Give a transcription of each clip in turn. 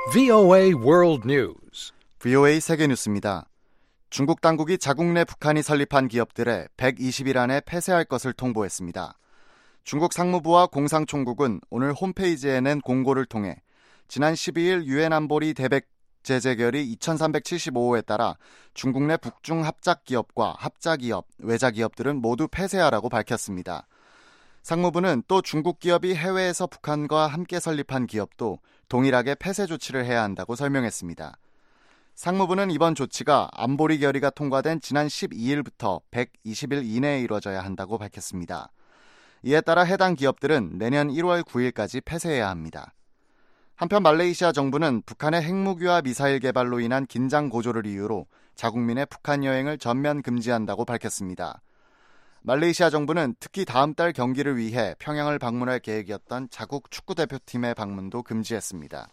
VOA World News. VOA 세계뉴스입니다. 중국 당국이 자국 내 북한이 설립한 기업들에 120일 안에 폐쇄할 것을 통보했습니다. 중국 상무부와 공상총국은 오늘 홈페이지에 낸 공고를 통해 지난 12일 유엔 안보리 대백 제재결의 2375호에 따라 중국 내 북중 합작기업과 합자기업, 외자기업들은 모두 폐쇄하라고 밝혔습니다. 상무부는 또 중국 기업이 해외에서 북한과 함께 설립한 기업도 동일하게 폐쇄 조치를 해야 한다고 설명했습니다. 상무부는 이번 조치가 안보리 결의가 통과된 지난 12일부터 120일 이내에 이루어져야 한다고 밝혔습니다. 이에 따라 해당 기업들은 내년 1월 9일까지 폐쇄해야 합니다. 한편 말레이시아 정부는 북한의 핵무기와 미사일 개발로 인한 긴장 고조를 이유로 자국민의 북한 여행을 전면 금지한다고 밝혔습니다. 말레이시아 정부는 특히 다음 달 경기를 위해 평양을 방문할 계획이었던 자국 축구대표팀의 방문도 금지했습니다.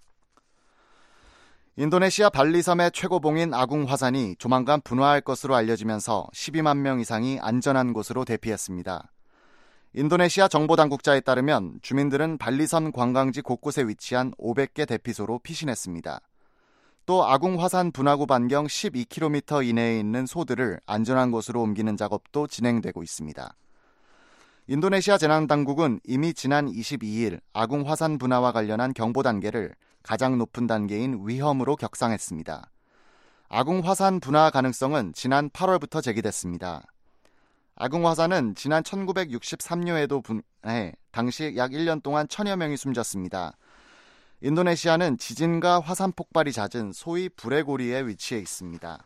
인도네시아 발리섬의 최고봉인 아궁 화산이 조만간 분화할 것으로 알려지면서 12만 명 이상이 안전한 곳으로 대피했습니다. 인도네시아 정보당국자에 따르면 주민들은 발리섬 관광지 곳곳에 위치한 500개 대피소로 피신했습니다. 또 아궁 화산 분화구 반경 12km 이내에 있는 소들을 안전한 곳으로 옮기는 작업도 진행되고 있습니다. 인도네시아 재난당국은 이미 지난 22일 아궁 화산 분화와 관련한 경보 단계를 가장 높은 단계인 위험으로 격상했습니다. 아궁 화산 분화 가능성은 지난 8월부터 제기됐습니다. 아궁 화산은 지난 1963년에도 분해 당시 약 1년 동안 1000여 명이 숨졌습니다. 인도네시아는 지진과 화산 폭발이 잦은 소위 불의 고리에 위치해 있습니다.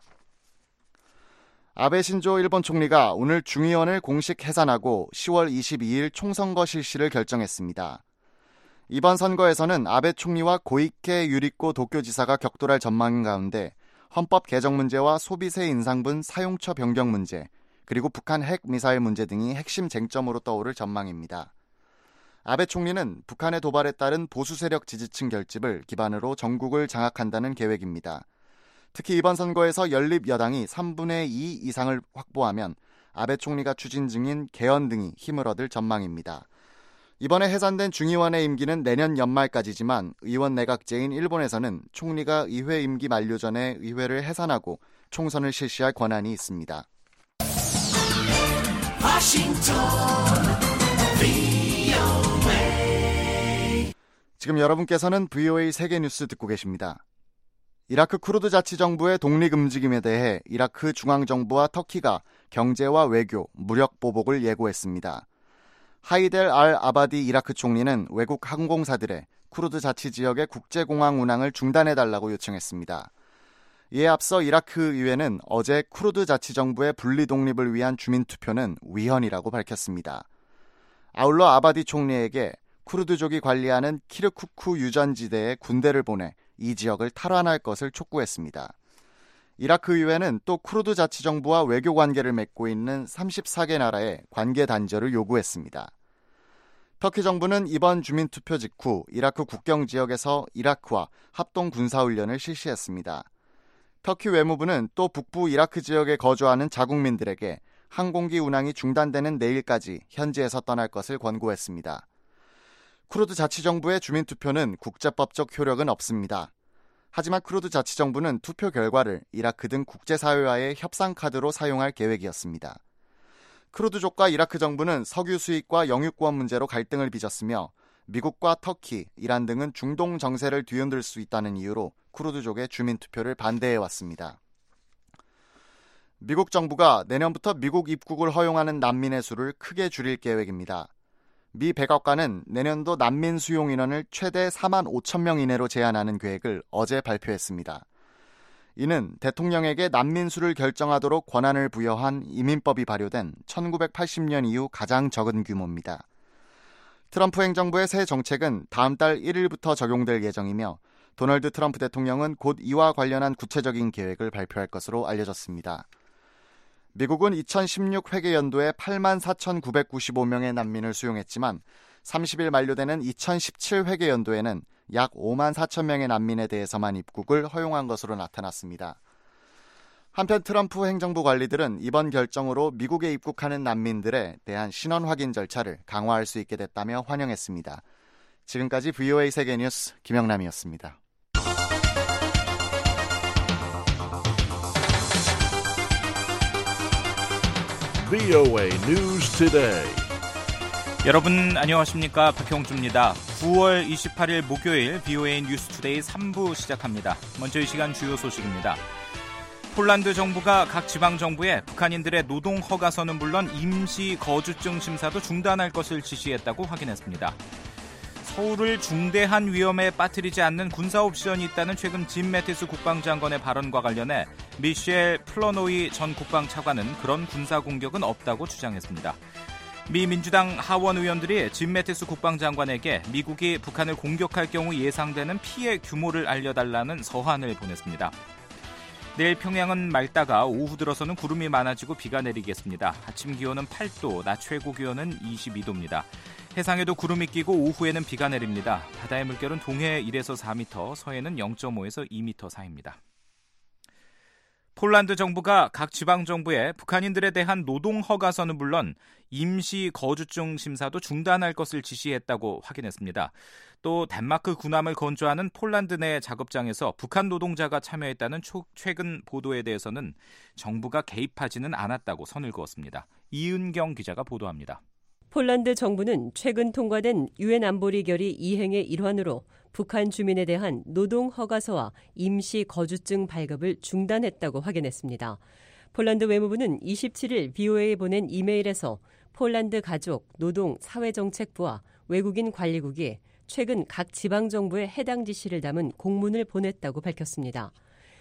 아베 신조 일본 총리가 오늘 중의원을 공식 해산하고 10월 22일 총선거 실시를 결정했습니다. 이번 선거에서는 아베 총리와 고이케 유리코 도쿄지사가 격돌할 전망인 가운데 헌법 개정 문제와 소비세 인상분 사용처 변경 문제, 그리고 북한 핵 미사일 문제 등이 핵심 쟁점으로 떠오를 전망입니다. 아베 총리는 북한의 도발에 따른 보수 세력 지지층 결집을 기반으로 전국을 장악한다는 계획입니다. 특히 이번 선거에서 연립 여당이 3분의 2 이상을 확보하면 아베 총리가 추진 중인 개헌 등이 힘을 얻을 전망입니다. 이번에 해산된 중의원의 임기는 내년 연말까지지만 의원 내각제인 일본에서는 총리가 의회 임기 만료 전에 의회를 해산하고 총선을 실시할 권한이 있습니다. 지금 여러분께서는 VOA 세계뉴스 듣고 계십니다. 이라크 쿠르드 자치정부의 독립움직임에 대해 이라크 중앙정부와 터키가 경제와 외교, 무력 보복을 예고했습니다. 하이델 알 아바디 이라크 총리는 외국 항공사들의 쿠르드 자치지역의 국제공항 운항을 중단해달라고 요청했습니다. 이에 앞서 이라크 의회는 어제 쿠르드 자치정부의 분리 독립을 위한 주민투표는 위헌이라고 밝혔습니다. 아울러 아바디 총리에게 쿠르드족이 관리하는 키르쿠크 유전지대에 군대를 보내 이 지역을 탈환할 것을 촉구했습니다. 이라크 의회는 또 쿠르드 자치정부와 외교 관계를 맺고 있는 34개 나라의 관계 단절을 요구했습니다. 터키 정부는 이번 주민투표 직후 이라크 국경 지역에서 이라크와 합동 군사훈련을 실시했습니다. 터키 외무부는 또 북부 이라크 지역에 거주하는 자국민들에게 항공기 운항이 중단되는 내일까지 현지에서 떠날 것을 권고했습니다. 쿠르드 자치정부의 주민투표는 국제법적 효력은 없습니다. 하지만 쿠르드 자치정부는 투표 결과를 이라크 등 국제사회와의 협상카드로 사용할 계획이었습니다. 쿠르드족과 이라크 정부는 석유 수입과 영유권 문제로 갈등을 빚었으며 미국과 터키, 이란 등은 중동 정세를 뒤흔들 수 있다는 이유로 쿠르드족의 주민투표를 반대해왔습니다. 미국 정부가 내년부터 미국 입국을 허용하는 난민의 수를 크게 줄일 계획입니다. 미 백악관은 내년도 난민 수용 인원을 최대 4만 5천 명 이내로 제한하는 계획을 어제 발표했습니다. 이는 대통령에게 난민 수를 결정하도록 권한을 부여한 이민법이 발효된 1980년 이후 가장 적은 규모입니다. 트럼프 행정부의 새 정책은 다음 달 1일부터 적용될 예정이며 도널드 트럼프 대통령은 곧 이와 관련한 구체적인 계획을 발표할 것으로 알려졌습니다. 미국은 2016 회계연도에 8만 4,995명의 난민을 수용했지만 30일 만료되는 2017 회계연도에는 약 5만 4천 명의 난민에 대해서만 입국을 허용한 것으로 나타났습니다. 한편 트럼프 행정부 관리들은 이번 결정으로 미국에 입국하는 난민들에 대한 신원 확인 절차를 강화할 수 있게 됐다며 환영했습니다. 지금까지 VOA 세계뉴스 김영남이었습니다. VOA News Today. 여러분 안녕하십니까? 박형주입니다. 9월 28일 목요일 VOA 뉴스 투데이 3부 시작합니다. 먼저 이 시간 주요 소식입니다. 폴란드 정부가 각 지방정부에 북한인들의 노동 허가서는 물론 임시 거주증 심사도 중단할 것을 지시했다고 확인했습니다. 서울을 중대한 위험에 빠뜨리지 않는 군사 옵션이 있다는 최근 짐 매티스 국방장관의 발언과 관련해 미셸 플러노이 전 국방차관은 그런 군사 공격은 없다고 주장했습니다. 미 민주당 하원 의원들이 짐 매티스 국방장관에게 미국이 북한을 공격할 경우 예상되는 피해 규모를 알려달라는 서한을 보냈습니다. 내일 평양은 맑다가 오후 들어서는 구름이 많아지고 비가 내리겠습니다. 아침 기온은 8도, 낮 최고 기온은 22도입니다. 해상에도 구름이 끼고 오후에는 비가 내립니다. 바다의 물결은 동해 1에서 4m, 서해는 0.5에서 2m 사이입니다. 폴란드 정부가 각 지방정부에 북한인들에 대한 노동 허가서는 물론 임시 거주증 심사도 중단할 것을 지시했다고 확인했습니다. 또 덴마크 군함을 건조하는 폴란드 내 작업장에서 북한 노동자가 참여했다는 최근 보도에 대해서는 정부가 개입하지는 않았다고 선을 그었습니다. 이은경 기자가 보도합니다. 폴란드 정부는 최근 통과된 유엔 안보리 결의 이행의 일환으로 북한 주민에 대한 노동 허가서와 임시 거주증 발급을 중단했다고 확인했습니다. 폴란드 외무부는 27일 BOA에 보낸 이메일에서 폴란드 가족, 노동, 사회정책부와 외국인 관리국이 최근 각 지방정부에 해당 지시를 담은 공문을 보냈다고 밝혔습니다.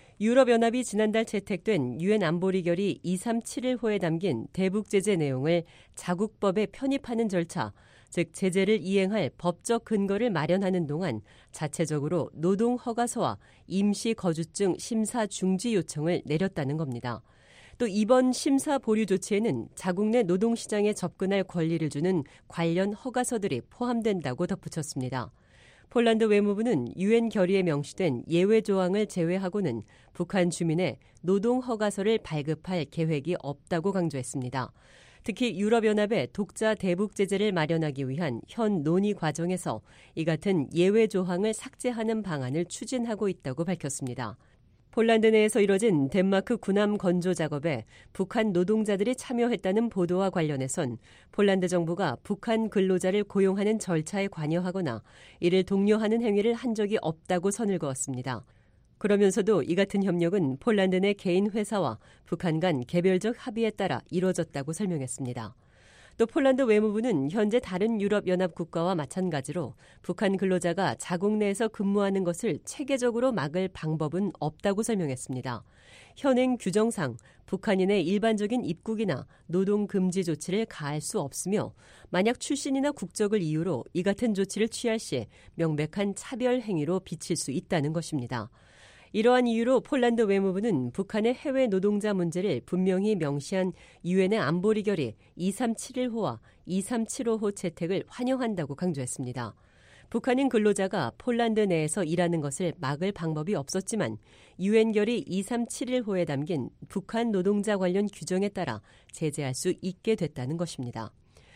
유럽연합이 지난달 채택된 유엔 안보리 결의 237호에 담긴 대북 제재 내용을 자국법에 편입하는 절차, 즉 제재를 이행할 법적 근거를 마련하는 동안 자체적으로 노동 허가서와 임시 거주증 심사 중지 요청을 내렸다는 겁니다. 또 이번 심사 보류 조치에는 자국 내 노동시장에 접근할 권리를 주는 관련 허가서들이 포함된다고 덧붙였습니다. 폴란드 외무부는 유엔 결의에 명시된 예외 조항을 제외하고는 북한 주민의 노동 허가서를 발급할 계획이 없다고 강조했습니다. 특히 유럽연합의 독자 대북 제재를 마련하기 위한 현 논의 과정에서 이 같은 예외 조항을 삭제하는 방안을 추진하고 있다고 밝혔습니다. 폴란드 내에서 이뤄진 덴마크 군함 건조 작업에 북한 노동자들이 참여했다는 보도와 관련해선 폴란드 정부가 북한 근로자를 고용하는 절차에 관여하거나 이를 독려하는 행위를 한 적이 없다고 선을 그었습니다. 그러면서도 이 같은 협력은 폴란드 내 개인 회사와 북한 간 개별적 합의에 따라 이루어졌다고 설명했습니다. 또 폴란드 외무부는 현재 다른 유럽연합 국가와 마찬가지로 북한 근로자가 자국 내에서 근무하는 것을 체계적으로 막을 방법은 없다고 설명했습니다. 현행 규정상 북한인의 일반적인 입국이나 노동 금지 조치를 가할 수 없으며 만약 출신이나 국적을 이유로 이 같은 조치를 취할 시 명백한 차별 행위로 비칠 수 있다는 것입니다. 이러한 이유로 폴란드 외무부는 북한의 해외 노동자 문제를 분명히 명시한 유엔의 안보리 결의 2371호와 2375호 채택을 환영한다고 강조했습니다. 북한인 근로자가 폴란드 내에서 일하는 것을 막을 방법이 없었지만 유엔 결의 2371호에 담긴 북한 노동자 관련 규정에 따라 제재할 수 있게 됐다는 것입니다.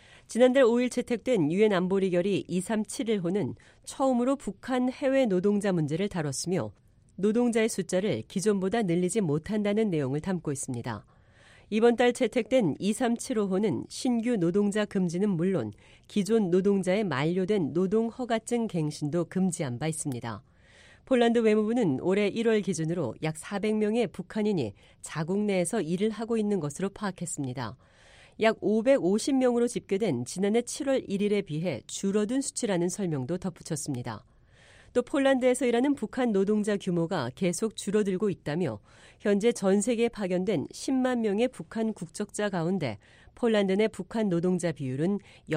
지난달 5일 채택된 유엔 안보리 결의 2371호는 처음으로 북한 해외 노동자 문제를 다뤘으며 노동자의 숫자를 기존보다 늘리지 못한다는 내용을 담고 있습니다. 이번 달 채택된 2375호는 신규 노동자 금지는 물론 기존 노동자의 만료된 노동 허가증 갱신도 금지한 바 있습니다. 폴란드 외무부는 올해 1월 기준으로 약 400명의 북한인이 자국 내에서 일을 하고 있는 것으로 파악했습니다. 약 550명으로 집계된 지난해 7월 1일에 비해 줄어든 수치라는 설명도 덧붙였습니다. 또 폴란드에서 일하는 북한 노동자 규모가 계속 줄어들고 있다며 현재 전 세계에 파견된 10만 명의 북한 국적자 가운데 폴란드 내 북한 노동자 비율은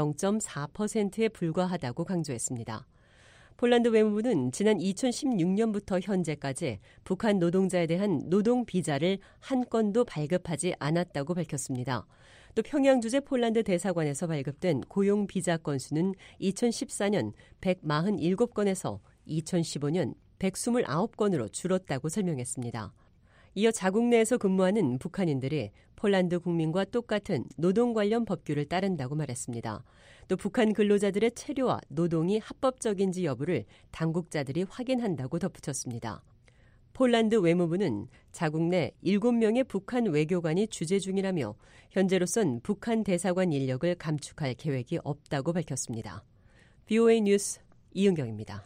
0.4%에 불과하다고 강조했습니다. 폴란드 외무부는 지난 2016년부터 현재까지 북한 노동자에 대한 노동 비자를 한 건도 발급하지 않았다고 밝혔습니다. 또 평양 주재 폴란드 대사관에서 발급된 고용 비자 건수는 2014년 147건에서 2015년 129건으로 줄었다고 설명했습니다. 이어 자국 내에서 근무하는 북한인들이 폴란드 국민과 똑같은 노동 관련 법규를 따른다고 말했습니다. 또 북한 근로자들의 체류와 노동이 합법적인지 여부를 당국자들이 확인한다고 덧붙였습니다. 폴란드 외무부는 자국 내 7명의 북한 외교관이 주재 중이라며 현재로선 북한 대사관 인력을 감축할 계획이 없다고 밝혔습니다. BOA 뉴스 이은경입니다.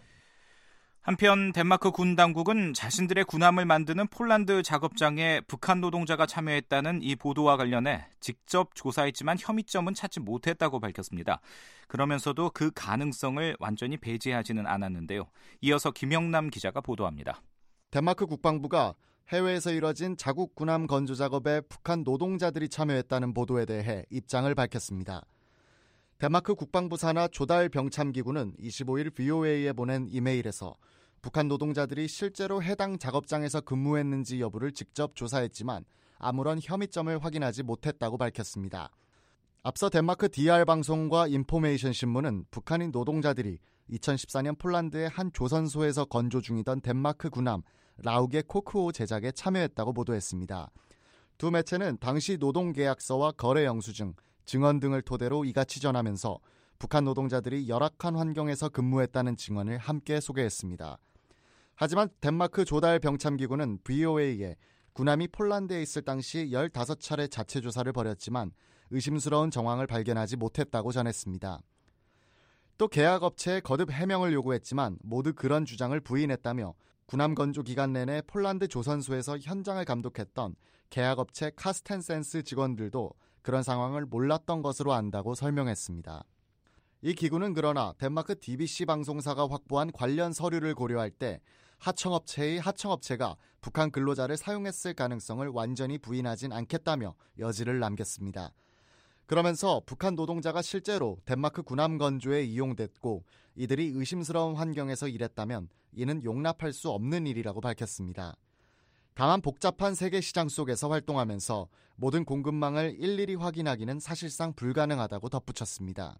한편 덴마크 군 당국은 자신들의 군함을 만드는 폴란드 작업장에 북한 노동자가 참여했다는 이 보도와 관련해 직접 조사했지만 혐의점은 찾지 못했다고 밝혔습니다. 그러면서도 그 가능성을 완전히 배제하지는 않았는데요. 이어서 김영남 기자가 보도합니다. 덴마크 국방부가 해외에서 이뤄진 자국 군함 건조 작업에 북한 노동자들이 참여했다는 보도에 대해 입장을 밝혔습니다. 덴마크 국방부 산하 조달 병참기구는 25일 VOA에 보낸 이메일에서 북한 노동자들이 실제로 해당 작업장에서 근무했는지 여부를 직접 조사했지만 아무런 혐의점을 확인하지 못했다고 밝혔습니다. 앞서 덴마크 DR 방송과 인포메이션 신문은 북한인 노동자들이 2014년 폴란드의 한 조선소에서 건조 중이던 덴마크 군함 라우게 코크호 제작에 참여했다고 보도했습니다. 두 매체는 당시 노동계약서와 거래 영수증, 증언 등을 토대로 이같이 전하면서 북한 노동자들이 열악한 환경에서 근무했다는 증언을 함께 소개했습니다. 하지만 덴마크 조달 병참기구는 VOA에 군함이 폴란드에 있을 당시 15차례 자체 조사를 벌였지만 의심스러운 정황을 발견하지 못했다고 전했습니다. 또 계약업체에 거듭 해명을 요구했지만 모두 그런 주장을 부인했다며 군함 건조 기간 내내 폴란드 조선소에서 현장을 감독했던 계약업체 카스텐센스 직원들도 그런 상황을 몰랐던 것으로 안다고 설명했습니다. 이 기구는 그러나 덴마크 DBC 방송사가 확보한 관련 서류를 고려할 때 하청업체의 하청업체가 북한 근로자를 사용했을 가능성을 완전히 부인하진 않겠다며 여지를 남겼습니다. 그러면서 북한 노동자가 실제로 덴마크 군함 건조에 이용됐고 이들이 의심스러운 환경에서 일했다면 이는 용납할 수 없는 일이라고 밝혔습니다. 다만 복잡한 세계 시장 속에서 활동하면서 모든 공급망을 일일이 확인하기는 사실상 불가능하다고 덧붙였습니다.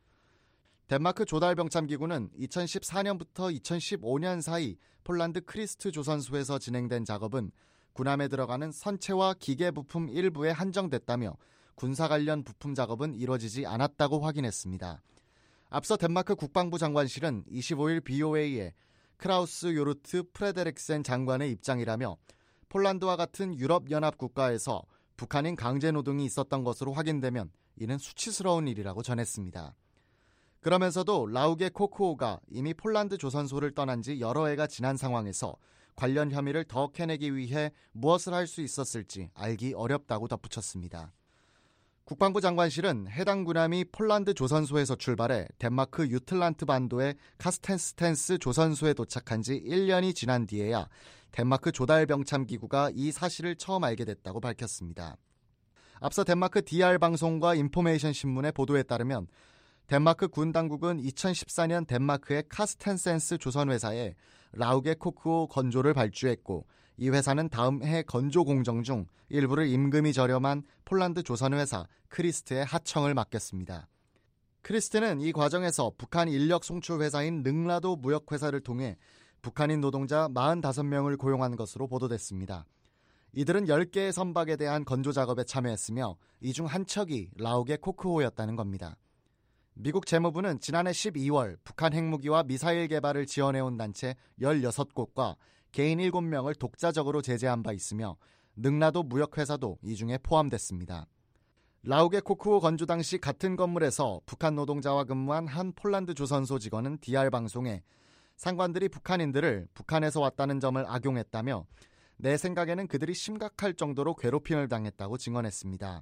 덴마크 조달병참기구는 2014년부터 2015년 사이 폴란드 크리스트 조선소에서 진행된 작업은 군함에 들어가는 선체와 기계 부품 일부에 한정됐다며 군사 관련 부품 작업은 이뤄지지 않았다고 확인했습니다. 앞서 덴마크 국방부 장관실은 25일 BOA에 크라우스 요르트 프레데릭센 장관의 입장이라며 폴란드와 같은 유럽연합 국가에서 북한인 강제노동이 있었던 것으로 확인되면 이는 수치스러운 일이라고 전했습니다. 그러면서도 라우게 코크호가 이미 폴란드 조선소를 떠난 지 여러 해가 지난 상황에서 관련 혐의를 더 캐내기 위해 무엇을 할 수 있었을지 알기 어렵다고 덧붙였습니다. 국방부 장관실은 해당 군함이 폴란드 조선소에서 출발해 덴마크 유틀란트 반도의 카스텐스텐스 조선소에 도착한 지 1년이 지난 뒤에야 덴마크 조달병참기구가 이 사실을 처음 알게 됐다고 밝혔습니다. 앞서 덴마크 DR 방송과 인포메이션 신문의 보도에 따르면 덴마크 군 당국은 2014년 덴마크의 카스텐센스 조선회사에 라우게 코크호 건조를 발주했고 이 회사는 다음 해 건조 공정 중 일부를 임금이 저렴한 폴란드 조선회사 크리스트의 하청을 맡겼습니다. 크리스트는 이 과정에서 북한 인력 송출 회사인 능라도 무역회사를 통해 북한인 노동자 45명을 고용한 것으로 보도됐습니다. 이들은 10개의 선박에 대한 건조 작업에 참여했으며 이 중 한 척이 라우게 코크호였다는 겁니다. 미국 재무부는 지난해 12월 북한 핵무기와 미사일 개발을 지원해온 단체 16곳과 개인 7명을 독자적으로 제재한 바 있으며 능라도 무역회사도 이 중에 포함됐습니다. 라우게 코크호 건조 당시 같은 건물에서 북한 노동자와 근무한 한 폴란드 조선소 직원은 DR 방송에 상관들이 북한인들을 북한에서 왔다는 점을 악용했다며 내 생각에는 그들이 심각할 정도로 괴롭힘을 당했다고 증언했습니다.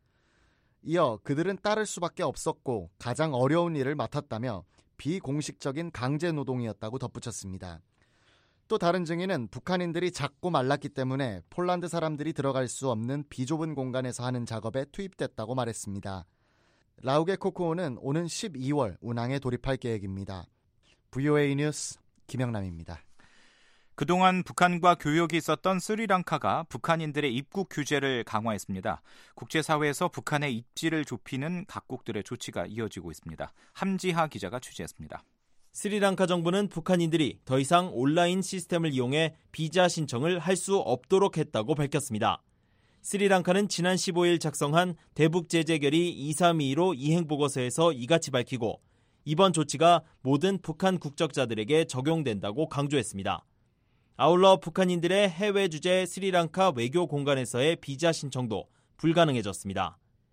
이어 그들은 따를 수밖에 없었고 가장 어려운 일을 맡았다며 비공식적인 강제 노동이었다고 덧붙였습니다. 또 다른 증인은 북한인들이 작고 말랐기 때문에 폴란드 사람들이 들어갈 수 없는 비좁은 공간에서 하는 작업에 투입됐다고 말했습니다. 라우게 코크호는 오는 12월 운항에 돌입할 계획입니다. VOA 뉴스 김영남입니다. 그동안 북한과 교역이 있었던 스리랑카가 북한인들의 입국 규제를 강화했습니다. 국제사회에서 북한의 입지를 좁히는 각국들의 조치가 이어지고 있습니다. 함지하 기자가 취재했습니다. 스리랑카 정부는 북한인들이 더 이상 온라인 시스템을 이용해 비자 신청을 할 수 없도록 했다고 밝혔습니다. 스리랑카는 지난 15일 작성한 대북 제재 결의 2322로 이행 보고서에서 이같이 밝히고 이번 조치가 모든 북한 국적자들에게 적용된다고 강조했습니다. 아울러 북한인들의 해외 주재 스리랑카 외교 공간에서의 비자 신청도 불가능해졌습니다.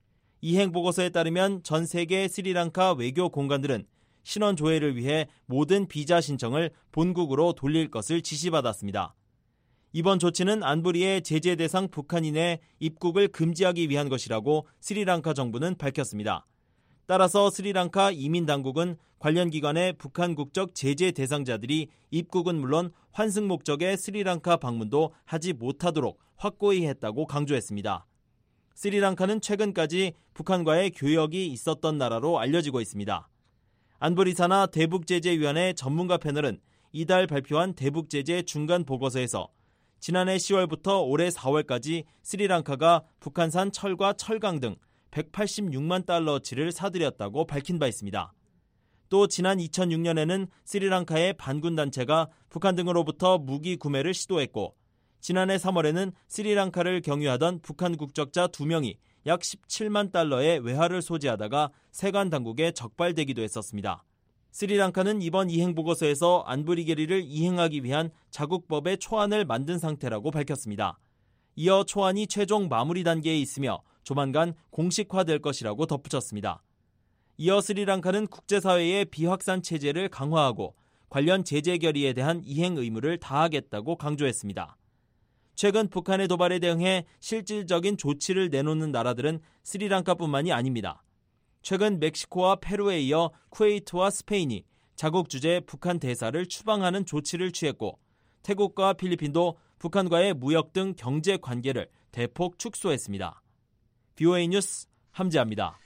이행 보고서에 따르면 전 세계 스리랑카 외교 공간들은 신원 조회를 위해 모든 비자 신청을 본국으로 돌릴 것을 지시받았습니다. 이번 조치는 안보리의 제재 대상 북한인의 입국을 금지하기 위한 것이라고 스리랑카 정부는 밝혔습니다. 따라서 스리랑카 이민당국은 관련 기관의 북한 국적 제재 대상자들이 입국은 물론 환승 목적의 스리랑카 방문도 하지 못하도록 확고히 했다고 강조했습니다. 스리랑카는 최근까지 북한과의 교역이 있었던 나라로 알려지고 있습니다. 안보리사나 대북제재위원회 전문가 패널은 이달 발표한 대북제재 중간 보고서에서 지난해 10월부터 올해 4월까지 스리랑카가 북한산 철과 철강 등 186만 달러치를 사들였다고 밝힌 바 있습니다. 또 지난 2006년에는 스리랑카의 반군단체가 북한 등으로부터 무기 구매를 시도했고 지난해 3월에는 스리랑카를 경유하던 북한 국적자 2명이 약 17만 달러의 외화를 소지하다가 세관 당국에 적발되기도 했었습니다. 스리랑카는 이번 이행보고서에서 안보리 결의를 이행하기 위한 자국법의 초안을 만든 상태라고 밝혔습니다. 이어 초안이 최종 마무리 단계에 있으며 조만간 공식화될 것이라고 덧붙였습니다. 이어 스리랑카는 국제사회의 비확산 체제를 강화하고 관련 제재 결의에 대한 이행 의무를 다하겠다고 강조했습니다. 최근 북한의 도발에 대응해 실질적인 조치를 내놓는 나라들은 스리랑카뿐만이 아닙니다. 최근 멕시코와 페루에 이어 쿠웨이트와 스페인이 자국 주재 북한 대사를 추방하는 조치를 취했고 태국과 필리핀도 북한과의 무역 등 경제 관계를 대폭 축소했습니다. BOA 뉴스 함재합니다.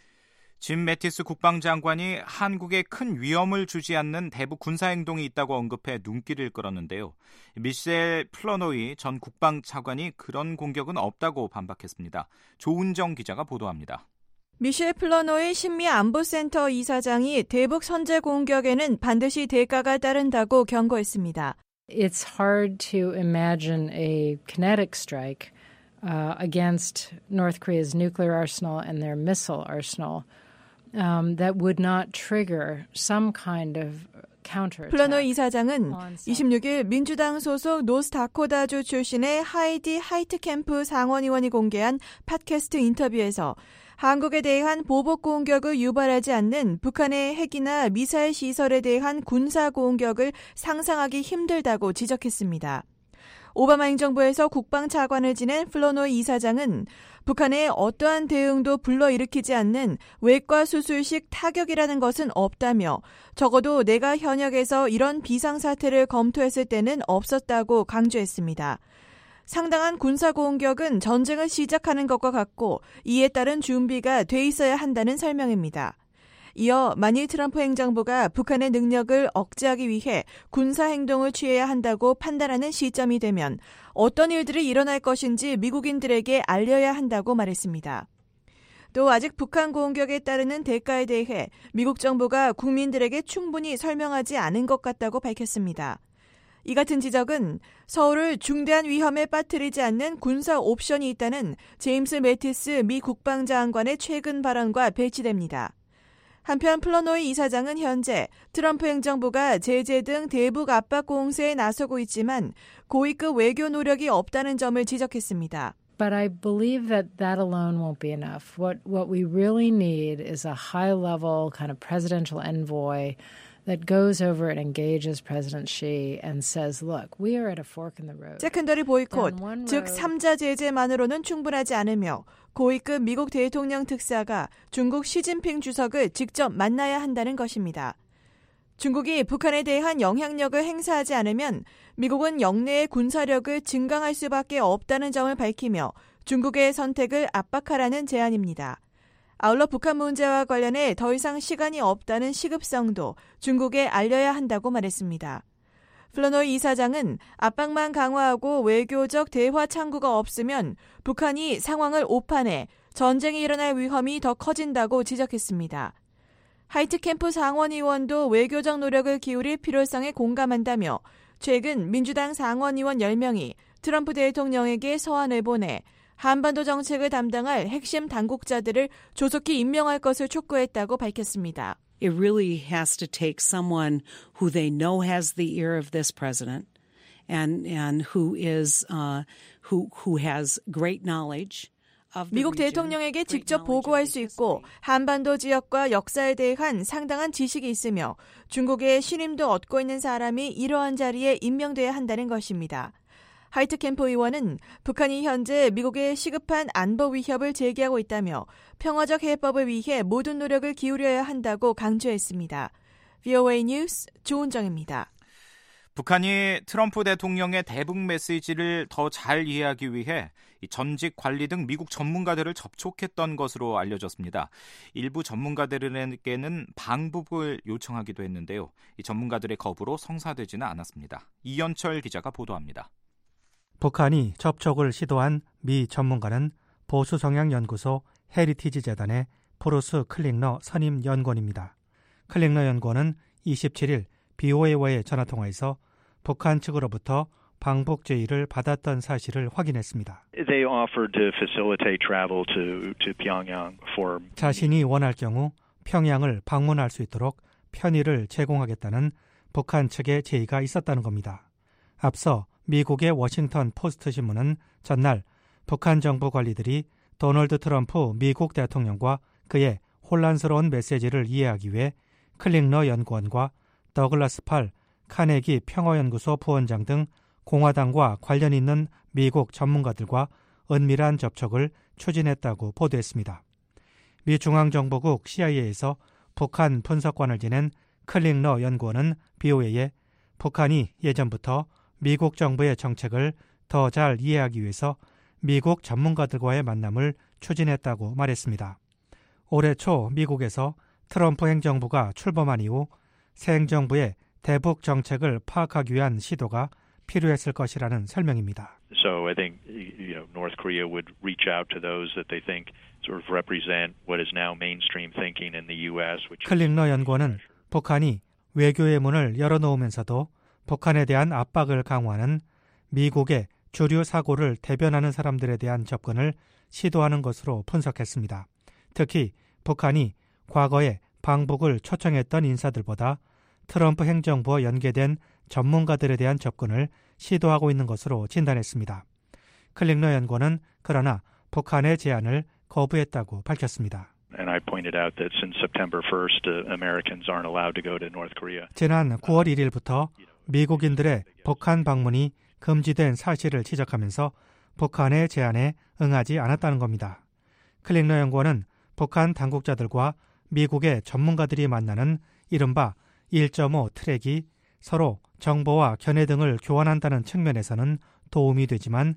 짐 매티스 국방장관이 한국에 큰 위험을 주지 않는 대북 군사행동이 있다고 언급해 눈길을 끌었는데요. 미셸 플러노이 전 국방차관이 그런 공격은 없다고 반박했습니다. 조은정 기자가 보도합니다. 미셸 플러노이 신미안보센터 이사장이 대북 선제 공격에는 반드시 대가가 따른다고 경고했습니다. It's hard to imagine a kinetic strike against North Korea's nuclear arsenal and their missile arsenal that would not trigger some kind of counterattack. 플러노이 이사장은 26일 민주당 소속 노스다코타주 출신의 하이디 하이트캠프 상원의원이 공개한 팟캐스트 인터뷰에서 한국에 대한 보복 공격을 유발하지 않는 북한의 핵이나 미사일 시설에 대한 군사 공격을 상상하기 힘들다고 지적했습니다. 오바마 행정부에서 국방차관을 지낸 플러노이 이사장은 북한의 어떠한 대응도 불러일으키지 않는 외과 수술식 타격이라는 것은 없다며 적어도 내가 현역에서 이런 비상사태를 검토했을 때는 없었다고 강조했습니다. 상당한 군사공격은 전쟁을 시작하는 것과 같고 이에 따른 준비가 돼 있어야 한다는 설명입니다. 이어 만일 트럼프 행정부가 북한의 능력을 억제하기 위해 군사행동을 취해야 한다고 판단하는 시점이 되면 어떤 일들이 일어날 것인지 미국인들에게 알려야 한다고 말했습니다. 또 아직 북한 공격에 따르는 대가에 대해 미국 정부가 국민들에게 충분히 설명하지 않은 것 같다고 밝혔습니다. 이 같은 지적은 서울을 중대한 위험에 빠뜨리지 않는 군사 옵션이 있다는 제임스 매티스 미 국방장관의 최근 발언과 배치됩니다. 한편 플러노이 이사장은 현재 트럼프 행정부가 제재 등 대북 압박 공세에 나서고 있지만 고위급 외교 노력이 없다는 점을 지적했습니다. But I believe that alone won't be enough. What we really need is a high-level kind of presidential envoy that goes over and engages President Xi and says, look, we are at a fork in the road. 세컨더리 보이콧, 즉 3자 제재만으로는 충분하지 않으며 고위급 미국 대통령 특사가 중국 시진핑 주석을 직접 만나야 한다는 것입니다. 중국이 북한에 대한 영향력을 행사하지 않으면 미국은 영내의 군사력을 증강할 수밖에 없다는 점을 밝히며 중국의 선택을 압박하라는 제안입니다. 아울러 북한 문제와 관련해 더 이상 시간이 없다는 시급성도 중국에 알려야 한다고 말했습니다. 플러노이 이사장은 압박만 강화하고 외교적 대화 창구가 없으면 북한이 상황을 오판해 전쟁이 일어날 위험이 더 커진다고 지적했습니다. 하이트캠프 상원의원도 외교적 노력을 기울일 필요성에 공감한다며 최근 민주당 상원의원 10명이 트럼프 대통령에게 서한을 보내 한반도 정책을 담당할 핵심 당국자들을 조속히 임명할 것을 촉구했다고 밝혔습니다. It really has to take someone who they know has the ear of this president and who is who has great knowledge. 미국 대통령에게 직접 보고할 수 있고 한반도 지역과 역사에 대한 상당한 지식이 있으며 중국의 신임도 얻고 있는 사람이 이러한 자리에 임명돼야 한다는 것입니다. 하이트캠프 의원은 북한이 현재 미국의 시급한 안보 위협을 제기하고 있다며 평화적 해법을 위해 모든 노력을 기울여야 한다고 강조했습니다. VOA 뉴스 조은정입니다. 북한이 트럼프 대통령의 대북 메시지를 더 잘 이해하기 위해 전직 관리 등 미국 전문가들을 접촉했던 것으로 알려졌습니다. 일부 전문가들에게는 방북을 요청하기도 했는데요. 이 전문가들의 거부로 성사되지는 않았습니다. 이현철 기자가 보도합니다. 북한이 접촉을 시도한 미 전문가는 보수 성향 연구소 헤리티지 재단의 브루스 클링러 선임 연구원입니다. 클링러 연구원은 27일 BOA와의 전화통화에서 북한 측으로부터 방북 제의를 받았던 사실을 확인했습니다. They offered to facilitate travel to Pyongyang for 자신이 원할 경우 평양을 방문할 수 있도록 편의를 제공하겠다는 북한 측의 제의가 있었다는 겁니다. 앞서 미국의 워싱턴 포스트 신문은 전날 북한 정부 관리들이 도널드 트럼프 미국 대통령과 그의 혼란스러운 메시지를 이해하기 위해 클링러 연구원과 더글라스 팔 카네기 평화연구소 부원장 등 공화당과 관련 있는 미국 전문가들과 은밀한 접촉을 추진했다고 보도했습니다. 미 중앙정보국 CIA에서 북한 분석관을 지낸 클링러 연구원은 BOA에 북한이 예전부터 미국 정부의 정책을 더 잘 이해하기 위해서 미국 전문가들과의 만남을 추진했다고 말했습니다. 올해 초 미국에서 트럼프 행정부가 출범한 이후 새 행정부의 대북 정책을 파악하기 위한 시도가 필요했을 것이라는 설명입니다. So I think North Korea would reach out to those that they think sort of represent what is now mainstream thinking in the U.S. 클링러 연구원은 북한이 외교의 문을 열어놓으면서도 북한에 대한 압박을 강화하는 미국의 주류 사고를 대변하는 사람들에 대한 접근을 시도하는 것으로 분석했습니다. 특히 북한이 과거에 방북을 초청했던 인사들보다 트럼프 행정부와 연계된 전문가들에 대한 접근을 시도하고 있는 것으로 진단했습니다. 클링러 연구원은 그러나 북한의 제안을 거부했다고 밝혔습니다. And I pointed out that since September 1st, Americans aren't allowed to go to North Korea. 지난 9월 1일부터 미국인들의 북한 방문이 금지된 사실을 지적하면서 북한의 제안에 응하지 않았다는 겁니다. 클링러 연구원은 북한 당국자들과 미국의 전문가들이 만나는 이른바 1.5 트랙이 서로 정보와 견해 등을 교환한다는 측면에서는 도움이 되지만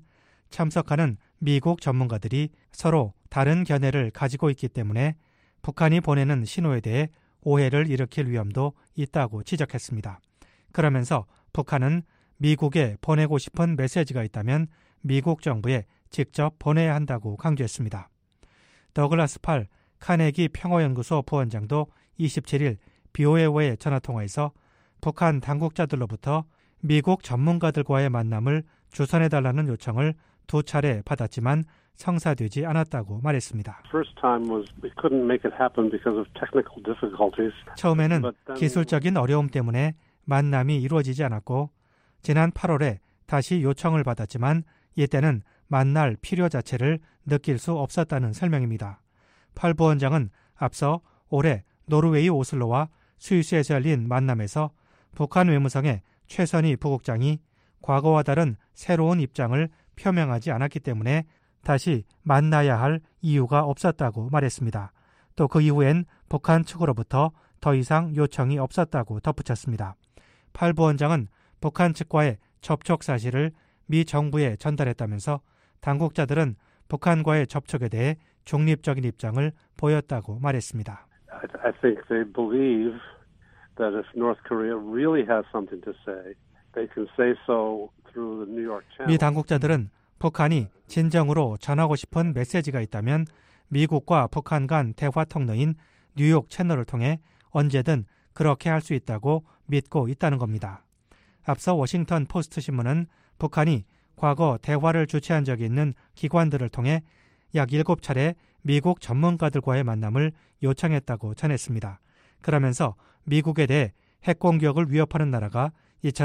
참석하는 미국 전문가들이 서로 다른 견해를 가지고 있기 때문에 북한이 보내는 신호에 대해 오해를 일으킬 위험도 있다고 지적했습니다. 그러면서 북한은 미국에 보내고 싶은 메시지가 있다면 미국 정부에 직접 보내야 한다고 강조했습니다. 더글라스 팔 카네기 평화연구소 부원장도 27일 BOA와의 전화통화에서 북한 당국자들로부터 미국 전문가들과의 만남을 주선해달라는 요청을 2차례 받았지만 성사되지 않았다고 말했습니다. 처음에는 기술적인 어려움 때문에 만남이 이루어지지 않았고 지난 8월에 다시 요청을 받았지만 이때는 만날 필요 자체를 느낄 수 없었다는 설명입니다. 팔 부원장은 앞서 올해 노르웨이 오슬로와 스위스에서 열린 만남에서 북한 외무성의 최선희 부국장이 과거와 다른 새로운 입장을 표명하지 않았기 때문에 다시 만나야 할 이유가 없었다고 말했습니다. 또 그 이후엔 북한 측으로부터 더 이상 요청이 없었다고 덧붙였습니다. 팔 부원장은 북한 측과의 접촉 사실을 미 정부에 전달했다면서 당국자들은 북한과의 접촉에 대해 중립적인 입장을 보였다고 말했습니다. I think they believe that if North Korea really has something to say, they can say so through the New York Channel. 미 당국자들은 북한이 진정으로 전하고 싶은 메시지가 있다면 미국과 북한 간 대화 통로인 뉴욕 채널을 통해 언제든 그렇게 할 수 있다고 믿고 있다는 겁니다. 앞서 워싱턴 포스트 신문은 북한이 과거 대화를 주최한 적이 있는 기관들을 통해 약 7차례 미국 전문가들과의 만남을 요청했다고 전했습니다. 그러면서 미국에 대해 핵공격을 위협하는 나라가 이처럼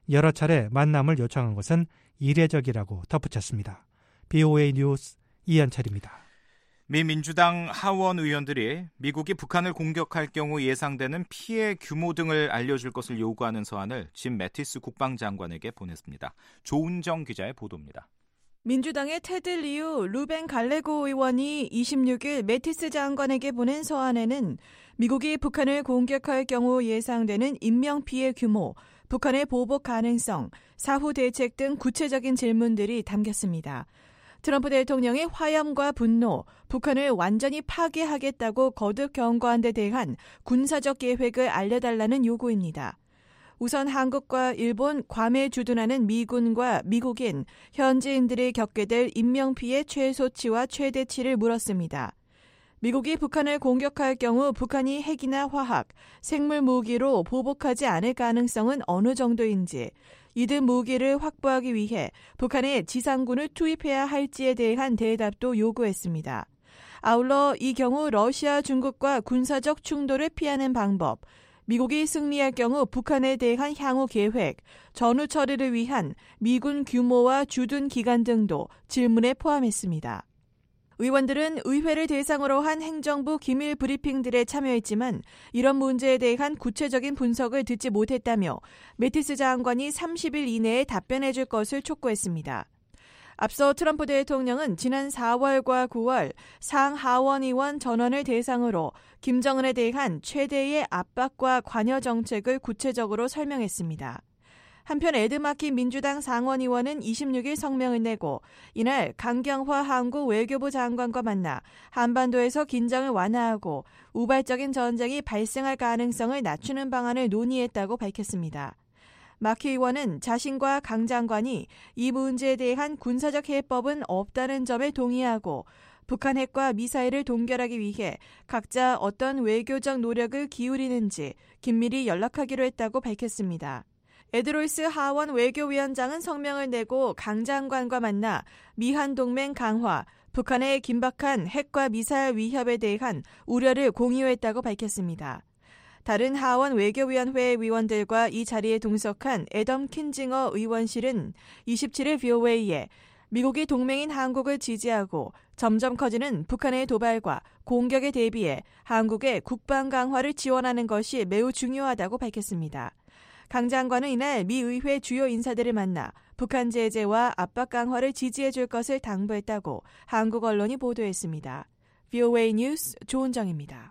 여러 차례 만남을 요청한 것은 이례적이라고 덧붙였습니다. BOA 뉴스 이현철입니다. 미 민주당 하원 의원들이 미국이 북한을 공격할 경우 예상되는 피해 규모 등을 알려줄 것을 요구하는 서한을 짐 매티스 국방장관에게 보냈습니다. 조은정 기자의 보도입니다. 민주당의 테드 리우 루벤 갈레고 의원이 26일 매티스 장관에게 보낸 서한에는 미국이 북한을 공격할 경우 예상되는 인명피해 규모, 북한의 보복 가능성, 사후 대책 등 구체적인 질문들이 담겼습니다. 트럼프 대통령의 화염과 분노, 북한을 완전히 파괴하겠다고 거듭 경고한 데 대한 군사적 계획을 알려달라는 요구입니다. 우선 한국과 일본, 괌에 주둔하는 미군과 미국인, 현지인들이 겪게 될 인명피해 최소치와 최대치를 물었습니다. 미국이 북한을 공격할 경우 북한이 핵이나 화학, 생물 무기로 보복하지 않을 가능성은 어느 정도인지, 이들 무기를 확보하기 위해 북한에 지상군을 투입해야 할지에 대한 대답도 요구했습니다. 아울러 이 경우 러시아, 중국과 군사적 충돌을 피하는 방법, 미국이 승리할 경우 북한에 대한 향후 계획, 전후 처리를 위한 미군 규모와 주둔 기간 등도 질문에 포함했습니다. 의원들은 의회를 대상으로 한 행정부 기밀 브리핑들에 참여했지만 이런 문제에 대한 구체적인 분석을 듣지 못했다며 매티스 장관이 30일 이내에 답변해 줄 것을 촉구했습니다. 앞서 트럼프 대통령은 지난 4월과 9월 상하원 의원 전원을 대상으로 김정은에 대한 최대의 압박과 관여 정책을 구체적으로 설명했습니다. 한편 에드 마키 민주당 상원의원은 26일 성명을 내고 이날 강경화 한국 외교부 장관과 만나 한반도에서 긴장을 완화하고 우발적인 전쟁이 발생할 가능성을 낮추는 방안을 논의했다고 밝혔습니다. 마키 의원은 자신과 강 장관이 이 문제에 대한 군사적 해법은 없다는 점에 동의하고 북한 핵과 미사일을 동결하기 위해 각자 어떤 외교적 노력을 기울이는지 긴밀히 연락하기로 했다고 밝혔습니다. 에드로이스 하원 외교위원장은 성명을 내고 강 장관과 만나 미한 동맹 강화, 북한의 긴박한 핵과 미사일 위협에 대한 우려를 공유했다고 밝혔습니다. 다른 하원 외교위원회 위원들과 이 자리에 동석한 애덤 킨징어 의원실은 27일 VOA에 미국이 동맹인 한국을 지지하고 점점 커지는 북한의 도발과 공격에 대비해 한국의 국방 강화를 지원하는 것이 매우 중요하다고 밝혔습니다. 강 장관은 이날 미 의회 주요 인사들을 만나 북한 제재와 압박 강화를 지지해 줄 것을 당부했다고 한국 언론이 보도했습니다. VOA 뉴스 조은정입니다.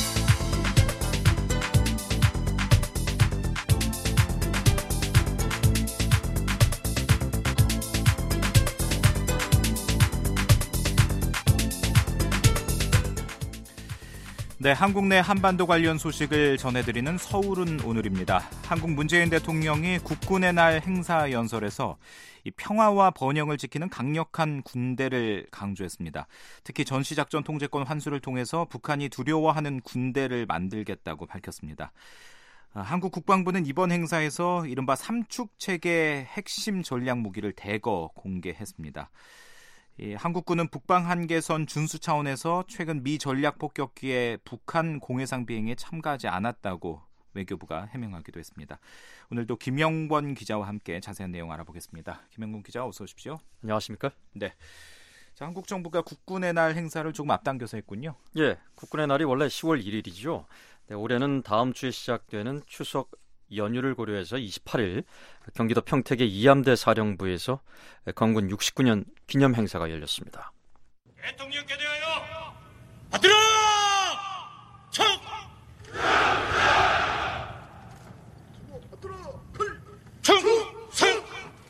네, 한국 내 한반도 관련 소식을 전해드리는 서울은 오늘입니다. 한국 문재인 대통령이 국군의 날 행사 연설에서 이 평화와 번영을 지키는 강력한 군대를 강조했습니다. 특히 전시작전 통제권 환수를 통해서 북한이 두려워하는 군대를 만들겠다고 밝혔습니다. 한국 국방부는 이번 행사에서 이른바 삼축체계 핵심 전략 무기를 대거 공개했습니다. 한국군은 북방 한계선 준수 차원에서 최근 미 전략 폭격기의 북한 공해상 비행에 참가하지 않았다고 외교부가 해명하기도 했습니다. 오늘도 김영권 기자와 함께 자세한 내용 알아보겠습니다. 김영권 기자 어서 오십시오. 안녕하십니까? 네. 자, 한국 정부가 국군의 날 행사를 조금 앞당겨서 했군요. 예, 국군의 날이 원래 10월 1일이죠. 네, 올해는 다음 주에 시작되는 추석 연휴를 고려해서 28일 경기도 평택의 이함대 사령부에서 건군 69년 기념 행사가 열렸습니다. 대통령께 대하여 받들어! 청! 청성!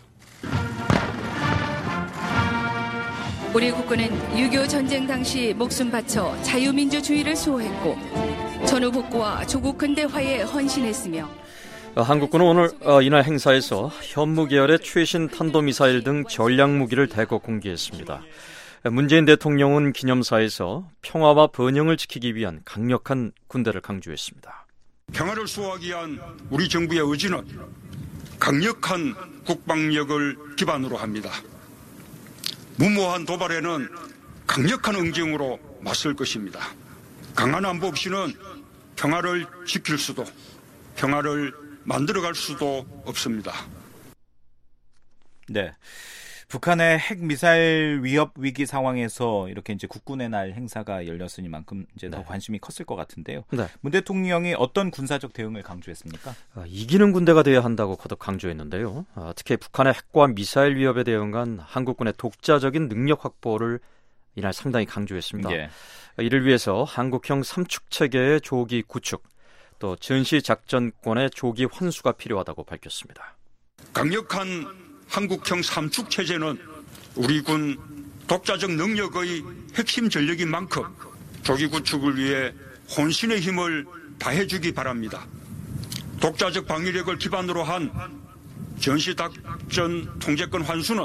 우리 국군은 6.25 전쟁 당시 목숨 바쳐 자유민주주의를 수호했고 전후 복구와 조국 근대화에 헌신했으며 한국군은 오늘 이날 행사에서 현무 계열의 최신 탄도미사일 등 전략 무기를 대거 공개했습니다. 문재인 대통령은 기념사에서 평화와 번영을 지키기 위한 강력한 군대를 강조했습니다. 평화를 수호하기 위한 우리 정부의 의지는 강력한 국방력을 기반으로 합니다. 무모한 도발에는 강력한 응징으로 맞설 것입니다. 강한 안보 없이는 평화를 지킬 수도 평화를 만들어갈 수도 없습니다. 네. 북한의 핵 미사일 위협 위기 상황에서 이렇게 이제 국군의 날 행사가 열렸으니만큼 이제 더 관심이 컸을 것 같은데요. 네. 문 대통령이 어떤 군사적 대응을 강조했습니까? 이기는 군대가 돼야 한다고 거듭 강조했는데요. 특히 북한의 핵과 미사일 위협에 대응한 한국군의 독자적인 능력 확보를 이날 상당히 강조했습니다. 예. 이를 위해서 한국형 삼축 체계의 조기 구축, 또 전시 작전권의 조기 환수가 필요하다고 밝혔습니다. 강력한 한국형 삼축 체제는 우리 군 독자적 능력의 핵심 전력인 만큼 조기 구축을 위해 혼신의 힘을 다해주기 바랍니다. 독자적 방위력을 기반으로 한 전시작전 통제권 환수는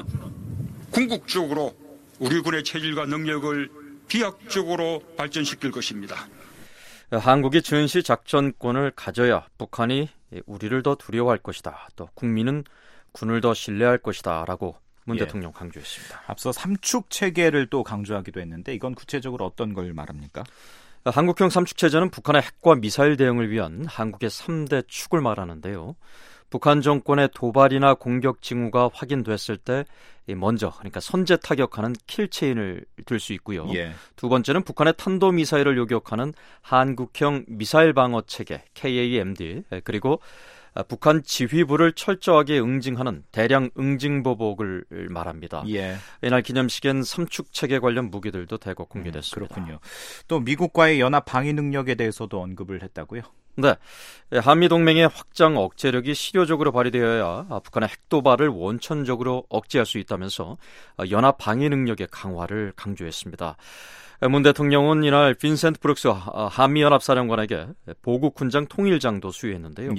궁극적으로 우리 군의 체질과 능력을 비약적으로 발전시킬 것입니다. 한국이 전시작전권을 가져야 북한이 우리를 더 두려워할 것이다. 또 국민은 군을 더 신뢰할 것이다 라고 문 대통령 강조했습니다. 앞서 삼축 체계를 또 강조하기도 했는데 이건 구체적으로 어떤 걸 말합니까? 한국형 삼축 체제는 북한의 핵과 미사일 대응을 위한 한국의 3대 축을 말하는데요. 북한 정권의 도발이나 공격 징후가 확인됐을 때 먼저 그러니까 선제 타격하는 킬체인을 들 수 있고요. 두 번째는 북한의 탄도미사일을 요격하는 한국형 미사일 방어 체계 KAMD 그리고 북한 지휘부를 철저하게 응징하는 대량 응징보복을 말합니다. 이날 기념식엔 삼축체계 관련 무기들도 대거 공개됐습니다. 그렇군요. 또 미국과의 연합 방위 능력에 대해서도 언급을 했다고요? 네. 한미동맹의 확장 억제력이 실효적으로 발휘되어야 북한의 핵도발을 원천적으로 억제할 수 있다면서 연합 방위 능력의 강화를 강조했습니다. 문 대통령은 이날 빈센트 브룩스 한미연합사령관에게 보국 훈장 통일장도 수여했는데요.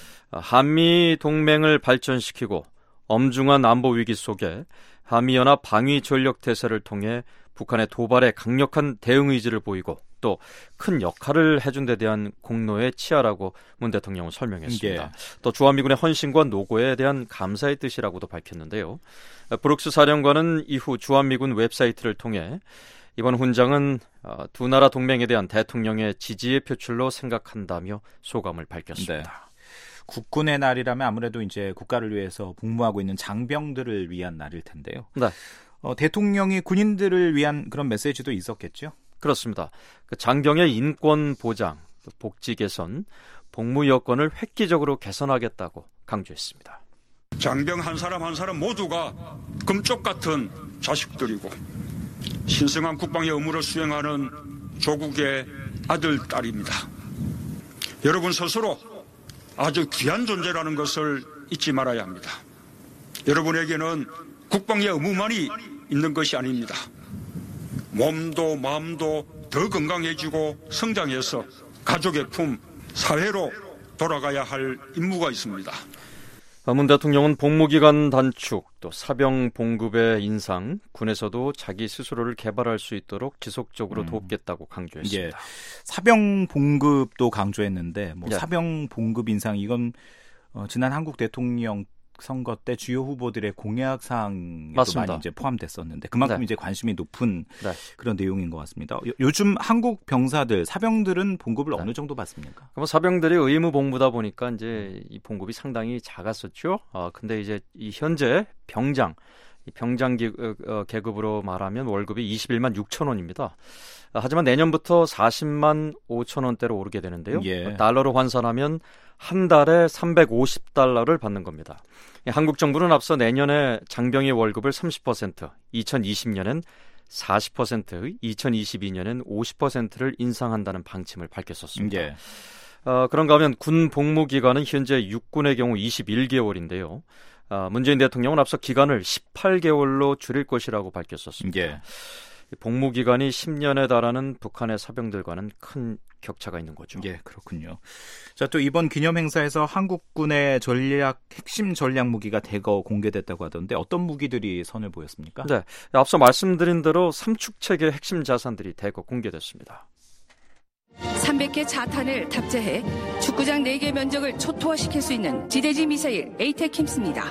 한미 동맹을 발전시키고 엄중한 안보 위기 속에 한미연합 방위 전력 태세를 통해 북한의 도발에 강력한 대응 의지를 보이고 또 큰 역할을 해준 데 대한 공로에 치하라고 문 대통령은 설명했습니다. 또 주한미군의 헌신과 노고에 대한 감사의 뜻이라고도 밝혔는데요. 브룩스 사령관은 이후 주한미군 웹사이트를 통해 이번 훈장은 두 나라 동맹에 대한 대통령의 지지의 표출로 생각한다며 소감을 밝혔습니다. 국군의 날이라면 아무래도 이제 국가를 위해서 복무하고 있는 장병들을 위한 날일 텐데요. 대통령이 군인들을 위한 그런 메시지도 있었겠죠? 그렇습니다. 장병의 인권 보장, 복지 개선, 복무 여건을 획기적으로 개선하겠다고 강조했습니다. 장병 한 사람 모두가 금쪽 같은 자식들이고 신성한 국방의 의무를 수행하는 조국의 아들, 딸입니다. 여러분 스스로 아주 귀한 존재라는 것을 잊지 말아야 합니다. 여러분에게는 국방의 의무만이 있는 것이 아닙니다. 몸도 마음도 더 건강해지고 성장해서 가족의 품, 사회로 돌아가야 할 임무가 있습니다. 문 대통령은 복무기간 단축, 또 사병 봉급의 인상, 군에서도 자기 스스로를 개발할 수 있도록 지속적으로 돕겠다고 강조했습니다. 사병 봉급도 강조했는데 사병 봉급 인상 이건 지난 한국 대통령 선거 때 주요 후보들의 공약 사항에도 많이 이제 포함됐었는데 그만큼 이제 관심이 높은 그런 내용인 것 같습니다. 요즘 한국 병사들, 사병들은 봉급을 어느 정도 받습니까? 사병들이 의무 복무다 보니까 이제 이 봉급이 상당히 작았었죠. 근데 이제 이 현재 병장 계급으로 말하면 월급이 21만 6천 원입니다. 하지만 내년부터 40만 5천 원대로 오르게 되는데요. 달러로 환산하면 한 달에 350달러를 받는 겁니다. 한국 정부는 앞서 내년에 장병의 월급을 30%, 2020년엔 40%, 2022년엔 50%를 인상한다는 방침을 밝혔었습니다. 그런가 하면 군 복무 기간은 현재 육군의 경우 21개월인데요. 문재인 대통령은 앞서 기간을 18개월로 줄일 것이라고 밝혔었습니다. 복무 기간이 10년에 달하는 북한의 사병들과는 큰 격차가 있는 거죠. 그렇군요. 자, 또 이번 기념 행사에서 한국군의 핵심 전략 무기가 대거 공개됐다고 하던데 어떤 무기들이 선을 보였습니까? 앞서 말씀드린 대로 삼축체계 핵심 자산들이 대거 공개됐습니다. 300개 자탄을 탑재해 축구장 4개 면적을 초토화시킬 수 있는 지대지 미사일 에이테킴스입니다.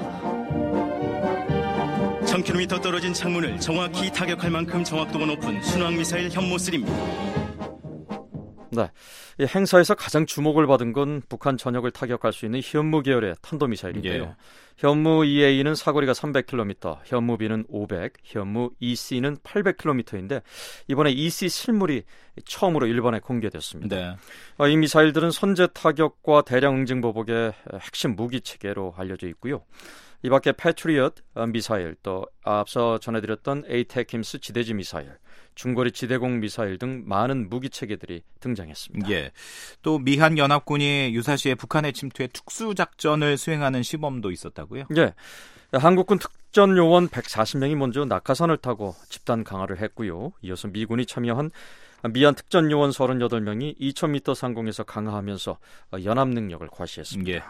1000km 떨어진 창문을 정확히 타격할 만큼 정확도가 높은 순항미사일 현모3입니다. 이 행사에서 가장 주목을 받은 건 북한 전역을 타격할 수 있는 현무 계열의 탄도미사일인데요. 예. 현무 EA는 사거리가 300km, 현무 B는 500, 현무 EC는 800km인데 이번에 EC 실물이 처음으로 일본에 공개됐습니다. 네. 이 미사일들은 선제 타격과 대량 응징 보복의 핵심 무기 체계로 알려져 있고요. 이 밖에 패트리엇 미사일, 또 앞서 전해드렸던 에이테킴스 지대지 미사일, 중거리 지대공 미사일 등 많은 무기 체계들이 등장했습니다. 예. 또 미한 연합군이 유사시에 북한의 침투에 특수 작전을 수행하는 시범도 있었다고요? 예. 한국군 특전 요원 140명이 먼저 낙하산을 타고 집단 강화를 했고요. 이어서 미군이 참여한 미한 특전 요원 38명이 2000m 상공에서 강화하면서 연합 능력을 과시했습니다. 예.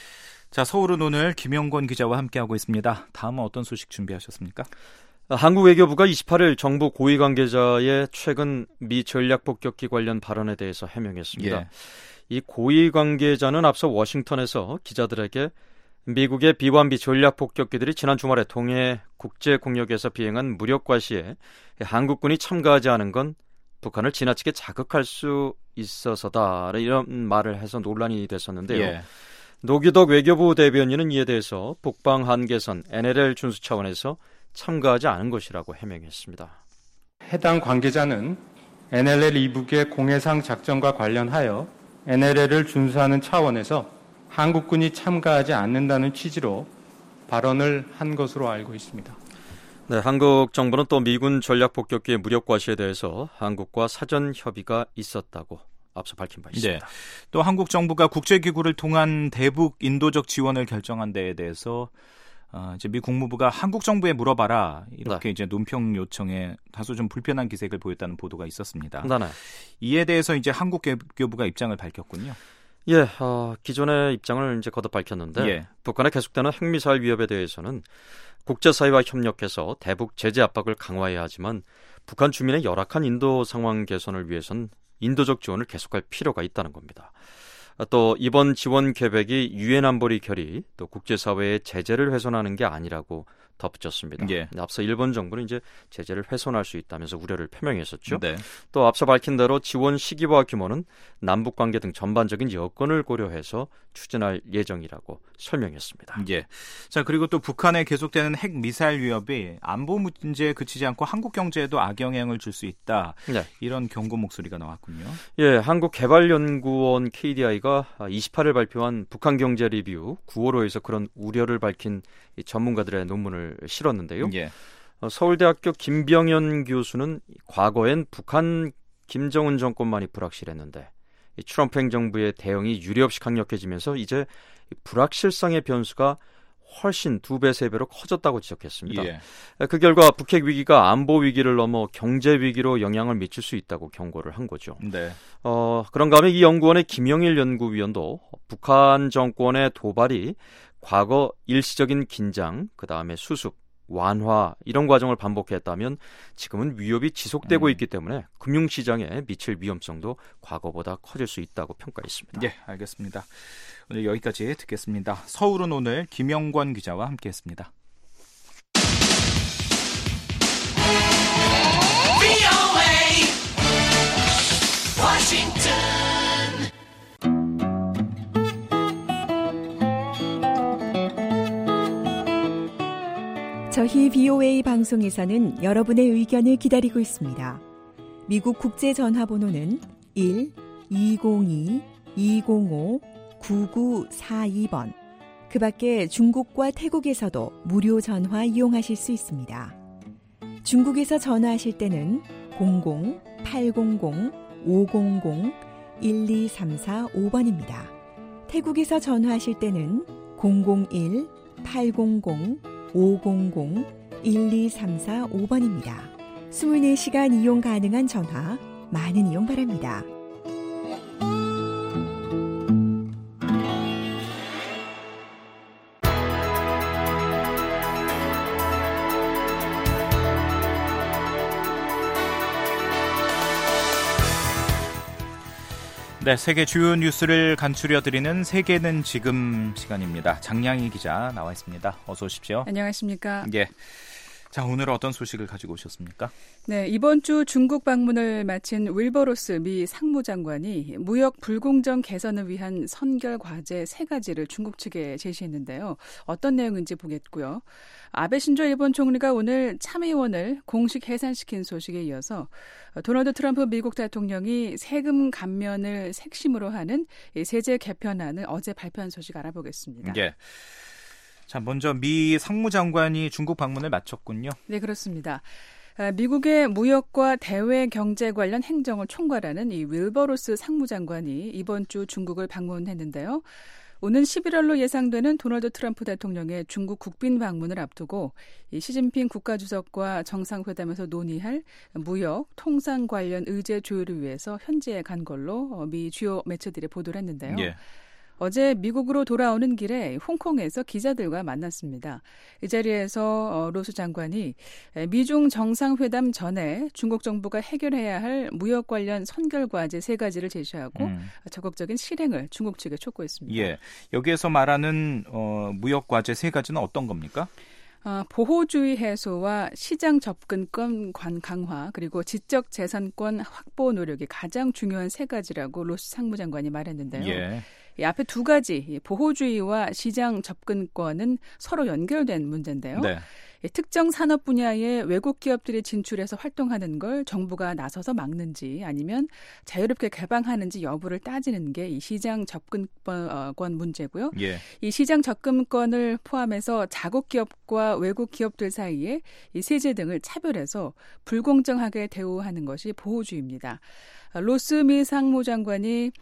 자, 서울은 오늘 김영권 기자와 함께하고 있습니다. 다음은 어떤 소식 준비하셨습니까? 한국 외교부가 28일 정부 고위 관계자의 최근 미 전략 폭격기 관련 발언에 대해서 해명했습니다. 예. 이 고위 관계자는 앞서 워싱턴에서 기자들에게 미국의 B-1B 전략 폭격기들이 지난 주말에 동해 국제 공역에서 비행한 무력과 시에 한국군이 참가하지 않은 건 북한을 지나치게 자극할 수 있어서다, 이런 말을 해서 논란이 됐었는데요. 예. 노규덕 외교부 대변인은 이에 대해서 북방 한계선 NLL 준수 차원에서 참가하지 않은 것이라고 해명했습니다. 해당 관계자는 NLL 이북의 공해상 작전과 관련하여 NLL을 준수하는 차원에서 한국군이 참가하지 않는다는 취지로 발언을 한 것으로 알고 있습니다. 네, 한국 정부는 또 미군 전략 폭격기의 무력 과시에 대해서 한국과 사전 협의가 있었다고 앞서 밝힌 바 있습니다. 네. 또 한국 정부가 국제기구를 통한 대북 인도적 지원을 결정한 데에 대해서 이제 미 국무부가 한국 정부에 물어봐라, 이렇게 이제 논평 요청에 다소 좀 불편한 기색을 보였다는 보도가 있었습니다. 네. 이에 대해서 이제 한국 외교부가 입장을 밝혔군요. 예, 기존의 입장을 이제 거듭 밝혔는데 예. 북한의 계속되는 핵미사일 위협에 대해서는 국제사회와 협력해서 대북 제재 압박을 강화해야 하지만 북한 주민의 열악한 인도 상황 개선을 위해선 인도적 지원을 계속할 필요가 있다는 겁니다. 또 이번 지원 계획이 유엔 안보리 결의, 또 국제사회의 제재를 훼손하는 게 아니라고 덧붙였습니다. 예. 앞서 일본 정부는 이제 제재를 훼손할 수 있다면서 우려를 표명했었죠. 네. 또 앞서 밝힌 대로 지원 시기와 규모는 남북 관계 등 전반적인 여건을 고려해서 추진할 예정이라고 설명했습니다. 예. 자, 그리고 또 북한의 계속되는 핵 미사일 위협이 안보 문제에 그치지 않고 한국 경제에도 악영향을 줄 수 있다. 네. 이런 경고 목소리가 나왔군요. 예, 한국개발연구원 KDI가 28일 발표한 북한 경제 리뷰 9월호에서 그런 우려를 밝힌 이 전문가들의 논문을 실었는데요. 예. 서울대학교 김병현 교수는 과거엔 북한 김정은 정권만이 불확실했는데 이 트럼프 행정부의 대응이 유례없이 강력해지면서 이제 불확실성의 변수가 훨씬 2배, 3배로 커졌다고 지적했습니다. 예. 그 결과 북핵 위기가 안보 위기를 넘어 경제 위기로 영향을 미칠 수 있다고 경고를 한 거죠. 네. 그런가 하면 이 연구원의 김영일 연구위원도 북한 정권의 도발이 과거 일시적인 긴장, 그 다음에 수습, 완화 이런 과정을 반복했다면 지금은 위협이 지속되고 있기 때문에 금융시장에 미칠 위험성도 과거보다 커질 수 있다고 평가했습니다. 네, 알겠습니다. 오늘 여기까지 듣겠습니다. 서울은 오늘 김영권 기자와 함께했습니다. 저희 BOA 방송에서는 여러분의 의견을 기다리고 있습니다. 미국 국제전화번호는 1-202-205-9942번. 그 밖에 중국과 태국에서도 무료 전화 이용하실 수 있습니다. 중국에서 전화하실 때는 00-800-500-12345번입니다. 태국에서 전화하실 때는 001-800-500-12345번입니다. 24시간 이용 가능한 전화, 많은 이용 바랍니다. 네, 세계 주요 뉴스를 간추려드리는 세계는 지금 시간입니다. 장량희 기자 나와 있습니다. 어서 오십시오. 안녕하십니까. 예. 자, 오늘 어떤 소식을 가지고 오셨습니까? 네, 이번 주 중국 방문을 마친 윌버 로스 미 상무장관이 무역 불공정 개선을 위한 선결 과제 3가지를 중국 측에 제시했는데요. 어떤 내용인지 보겠고요. 아베 신조 일본 총리가 오늘 참의원을 공식 해산시킨 소식에 이어서 도널드 트럼프 미국 대통령이 세금 감면을 핵심으로 하는 세제 개편안을 어제 발표한 소식 알아보겠습니다. 예. 자, 먼저 미 상무장관이 중국 방문을 마쳤군요. 네, 그렇습니다. 미국의 무역과 대외 경제 관련 행정을 총괄하는 이 윌버 로스 상무장관이 이번 주 중국을 방문했는데요. 오는 11월로 예상되는 도널드 트럼프 대통령의 중국 국빈 방문을 앞두고 이 시진핑 국가주석과 정상회담에서 논의할 무역, 통상 관련 의제 조율을 위해서 현지에 간 걸로 미 주요 매체들이 보도를 했는데요. 예. 어제 미국으로 돌아오는 길에 홍콩에서 기자들과 만났습니다. 이 자리에서 로스 장관이 미중 정상회담 전에 중국 정부가 해결해야 할 무역 관련 선결 과제 3가지를 제시하고 적극적인 실행을 중국 측에 촉구했습니다. 예, 여기에서 말하는 무역 과제 3가지는 어떤 겁니까? 보호주의 해소와 시장 접근권 강화 그리고 지적재산권 확보 노력이 가장 중요한 3가지라고 로스 상무장관이 말했는데요. 예. 이 앞에 2가지 보호주의와 시장 접근권은 서로 연결된 문제인데요. 네. 특정 산업 분야에 외국 기업들이 진출해서 활동하는 걸 정부가 나서서 막는지 아니면 자유롭게 개방하는지 여부를 따지는 게 이 시장 접근권 문제고요. 예. 이 시장 접근권을 포함해서 자국 기업과 외국 기업들 사이에 이 세제 등을 차별해서 불공정하게 대우하는 것이 보호주의입니다. 로스 미 상무장관이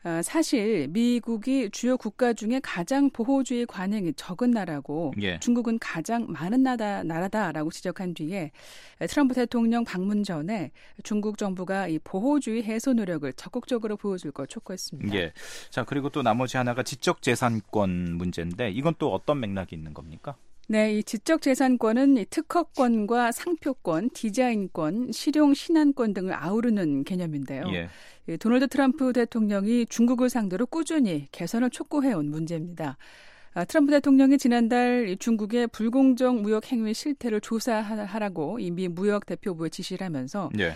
사실 미국이 주요 국가 중에 가장 보호주의 관행이 적은 나라고 예. 중국은 가장 많은 나라다라고 지적한 뒤에 트럼프 대통령 방문 전에 중국 정부가 이 보호주의 해소 노력을 적극적으로 보여줄 걸 촉구했습니다. 예. 자, 그리고 또 나머지 하나가 지적재산권 문제인데 이건 또 어떤 맥락이 있는 겁니까? 네, 이 지적재산권은 이 특허권과 상표권, 디자인권, 실용 신안권 등을 아우르는 개념인데요. 예. 도널드 트럼프 대통령이 중국을 상대로 꾸준히 개선을 촉구해온 문제입니다. 트럼프 대통령이 지난달 중국의 불공정 무역 행위 실태를 조사하라고 이미 무역 대표부에 지시를 하면서 예.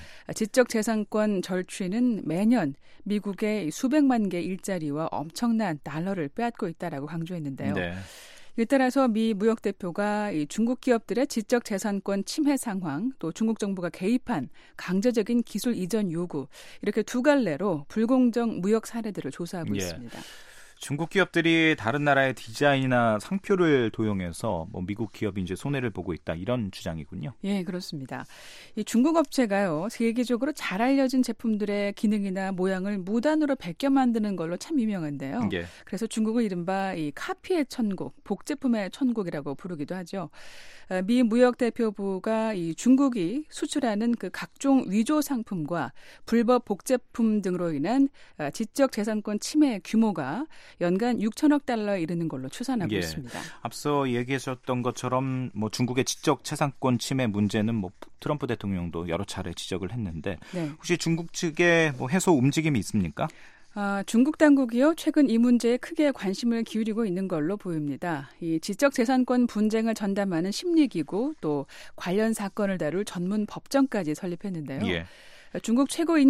지적재산권 절취는 매년 미국의 수백만 개 일자리와 엄청난 달러를 빼앗고 있다라고 강조했는데요. 네. 이에 따라서 미 무역 대표가 이 중국 기업들의 지적재산권 침해 상황, 또 중국 정부가 개입한 강제적인 기술 이전 요구 이렇게 2갈래로 불공정 무역 사례들을 조사하고 예. 있습니다. 중국 기업들이 다른 나라의 디자인이나 상표를 도용해서 미국 기업이 이제 손해를 보고 있다 이런 주장이군요. 예, 그렇습니다. 이 중국 업체가요 세계적으로 잘 알려진 제품들의 기능이나 모양을 무단으로 베껴 만드는 걸로 참 유명한데요. 예. 그래서 중국을 이른바 이 카피의 천국, 복제품의 천국이라고 부르기도 하죠. 미 무역 대표부가 이 중국이 수출하는 그 각종 위조 상품과 불법 복제품 등으로 인한 지적재산권 침해 규모가 연간 6천억 달러에 이르는 걸로 추산하고 예. 있습니다. 앞서 얘기하셨던 것처럼 중국의 지적재산권 침해 문제는 트럼프 대통령도 여러 차례 지적을 했는데 네. 혹시 중국 측에 해소 움직임이 있습니까? 중국 당국이요 최근 이 문제에 크게 관심을 기울이고 있는 걸로 보입니다. 이 지적재산권 분쟁을 전담하는 심리기구 또 관련 사건을 다룰 전문 법정까지 설립했는데요. 예. 중국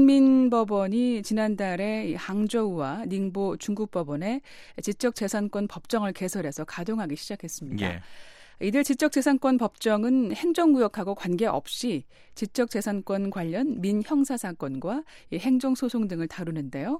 최고인민법원이 지난달에 항저우와 닝보 중국법원에 지적재산권 법정을 개설해서 가동하기 시작했습니다. 예. 이들 지적재산권 법정은 행정구역하고 관계없이 지적재산권 관련 민형사사건과 행정소송 등을 다루는데요.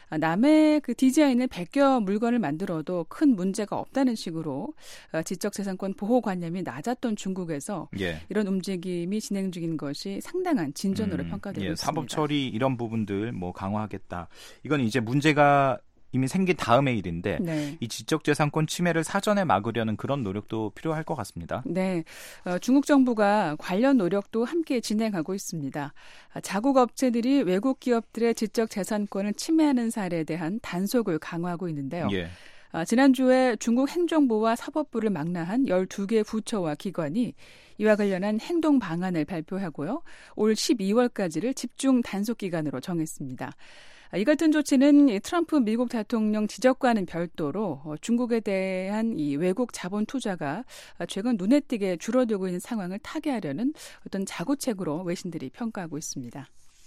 남의 그 디자인을 베껴 물건을 만들어도 큰 문제가 없다는 식으로 지적재산권 보호관념이 낮았던 중국에서 예. 이런 움직임이 진행 중인 것이 상당한 진전으로 평가되고 있습니다. 사법 처리 이런 부분들 강화하겠다. 이건 이제 문제가 이미 생긴 다음의 일인데 네. 이 지적재산권 침해를 사전에 막으려는 그런 노력도 필요할 것 같습니다. 네, 중국 정부가 관련 노력도 함께 진행하고 있습니다. 자국 업체들이 외국 기업들의 지적재산권을 침해하는 사례에 대한 단속을 강화하고 있는데요. 예. 지난주에 중국 행정부와 사법부를 망라한 12개 부처와 기관이 이와 관련한 행동 방안을 발표하고요. 올 12월까지를 집중 단속 기간으로 정했습니다. 이 같은 조치는 트럼프 미국 대통령 지적과는 별도로 중국에 대한 이 외국 자본 투자가 최근 눈에 띄게 줄어들고 있는 상황을 타개하려는 어떤 자구책으로 외신들이 평가하고 있습니다.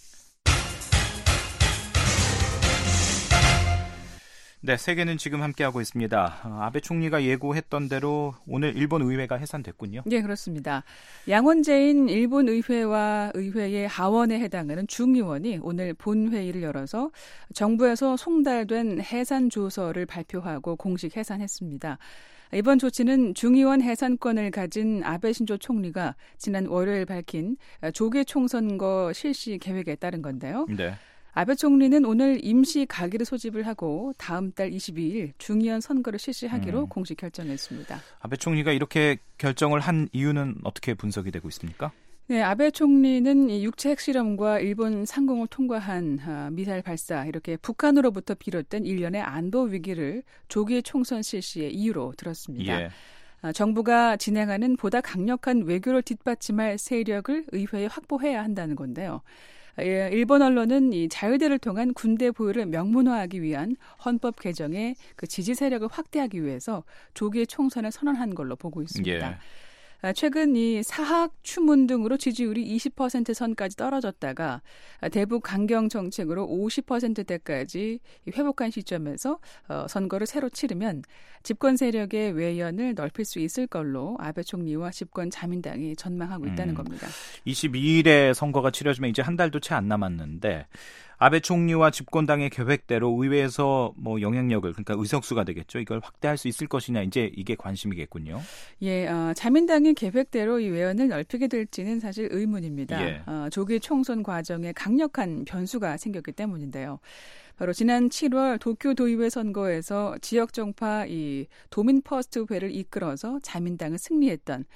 네, 세계는 지금 함께하고 있습니다. 아베 총리가 예고했던 대로 오늘 일본 의회가 해산됐군요. 네, 그렇습니다. 양원제인 일본 의회와 의회의 하원에 해당하는 중의원이 오늘 본회의를 열어서 정부에서 송달된 해산 조서를 발표하고 공식 해산했습니다. 이번 조치는 중의원 해산권을 가진 아베 신조 총리가 지난 월요일 밝힌 조계 총선거 실시 계획에 따른 건데요. 네. 아베 총리는 오늘 임시 가기를 소집을 하고 다음 달 22일 중의원 선거를 실시하기로 공식 결정했습니다. 아베 총리가 이렇게 결정을 한 이유는 어떻게 분석이 되고 있습니까? 네, 아베 총리는 이 육체 핵실험과 일본 상공을 통과한 미사일 발사, 이렇게 북한으로부터 비롯된 일련의 안보 위기를 조기 총선 실시의 이유로 들었습니다. 예. 정부가 진행하는 보다 강력한 외교를 뒷받침할 세력을 의회에 확보해야 한다는 건데요. 일본 언론은 이 자유대를 통한 군대 보유를 명문화하기 위한 헌법 개정의 그 지지 세력을 확대하기 위해서 조기 총선을 선언한 걸로 보고 있습니다. 예. 최근 이 사학, 추문 등으로 지지율이 20% 선까지 떨어졌다가 대북 강경 정책으로 50%대까지 회복한 시점에서 선거를 새로 치르면 집권 세력의 외연을 넓힐 수 있을 걸로 아베 총리와 집권 자민당이 전망하고 있다는 겁니다. 22일에 선거가 치러지면 이제 한 달도 채 안 남았는데 아베 총리와 집권당의 계획대로 의회에서 뭐 영향력을, 그러니까 의석수가 되겠죠. 이걸 확대할 수 있을 것이냐, 이제 이게 관심이겠군요. 예, 자민당이 계획대로 이 외연을 넓히게 될지는 사실 의문입니다. 예. 조기 총선 과정에 강력한 변수가 생겼기 때문인데요. 바로 지난 7월 도쿄도의회 선거에서 지역 정파 이 도민 퍼스트회를 이끌어서 자민당에 승리했던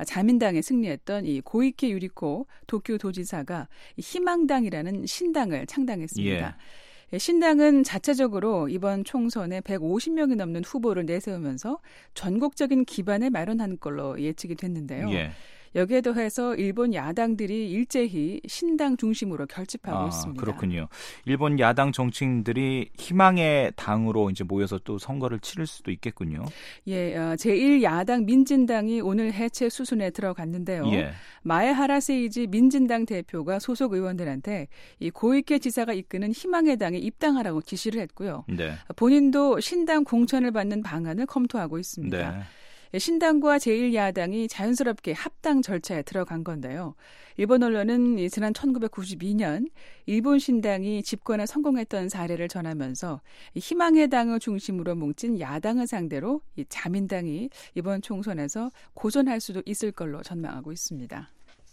이 고이케 유리코 도쿄도지사가 희망당이라는 신당을 창당했습니다. 예. 신당은 자체적으로 이번 총선에 150명이 넘는 후보를 내세우면서 전국적인 기반을 마련한 걸로 예측이 됐는데요. 예. 여기에 더해서 일본 야당들이 일제히 신당 중심으로 결집하고 있습니다. 그렇군요. 일본 야당 정치인들이 희망의 당으로 이제 모여서 또 선거를 치를 수도 있겠군요. 예, 제1야당 민진당이 오늘 해체 수순에 들어갔는데요. 예. 마에하라 세이지 민진당 대표가 소속 의원들한테 이 고이케 지사가 이끄는 희망의 당에 입당하라고 지시를 했고요. 네. 본인도 신당 공천을 받는 방안을 검토하고 있습니다. 네. 신당과 제1야당이 자연스럽게 합당 절차에 들어간 건데요. 일본 언론은 지난 1992년 일본 신당이 집권에 성공했던 사례를 전하면서 희망의 당을 중심으로 뭉친 야당을 상대로 이 자민당이 이번 총선에서 고전할 수도 있을 걸로 전망하고 있습니다.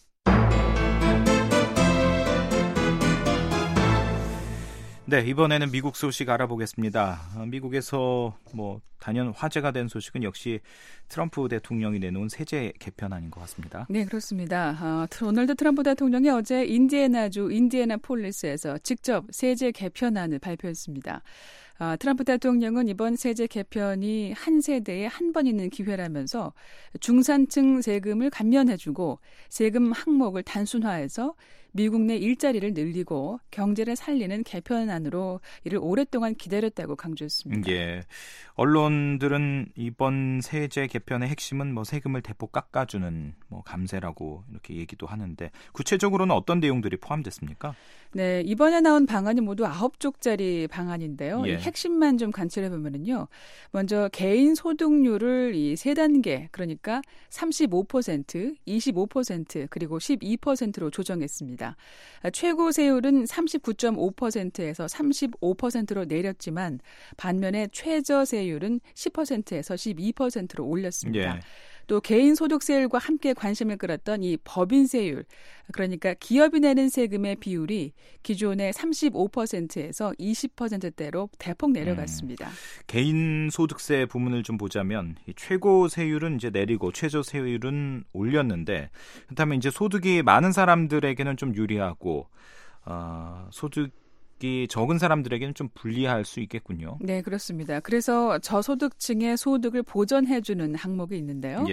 네, 이번에는 미국 소식 알아보겠습니다. 미국에서 단연 화제가 된 소식은 역시 트럼프 대통령이 내놓은 세제 개편안인 것 같습니다. 네, 그렇습니다. 도널드 트럼프 대통령이 어제 인디애나주 인디애나폴리스에서 직접 세제 개편안을 발표했습니다. 트럼프 대통령은 이번 세제 개편이 한 세대에 한 번 있는 기회라면서 중산층 세금을 감면해주고 세금 항목을 단순화해서 미국 내 일자리를 늘리고 경제를 살리는 개편안으로 이를 오랫동안 기다렸다고 강조했습니다. 예, 언론들은 이번 세제 개편의 핵심은 세금을 대폭 깎아주는 감세라고 이렇게 얘기도 하는데 구체적으로는 어떤 내용들이 포함됐습니까? 네, 이번에 나온 방안이 모두 9쪽짜리 방안인데요. 예. 이 핵심만 좀 간추려보면요. 먼저 개인 소득률을 이 세 단계, 그러니까 35%, 25% 그리고 12%로 조정했습니다. 최고 세율은 39.5%에서 35%로 내렸지만 반면에 최저 세율은 10%에서 12%로 올렸습니다. 예. 또 개인 소득세율과 함께 관심을 끌었던 이 법인세율, 그러니까 기업이 내는 세금의 비율이 기존의 35%에서 20%대로 대폭 내려갔습니다. 개인 소득세 부분을 좀 보자면 이 최고 세율은 이제 내리고 최저 세율은 올렸는데 그렇다면 이제 소득이 많은 사람들에게는 좀 유리하고 소득이 적은 사람들에게는 좀 불리할 수 있겠군요. 네, 그렇습니다. 그래서 저소득층의 소득을 보전해주는 항목이 있는데요. 예.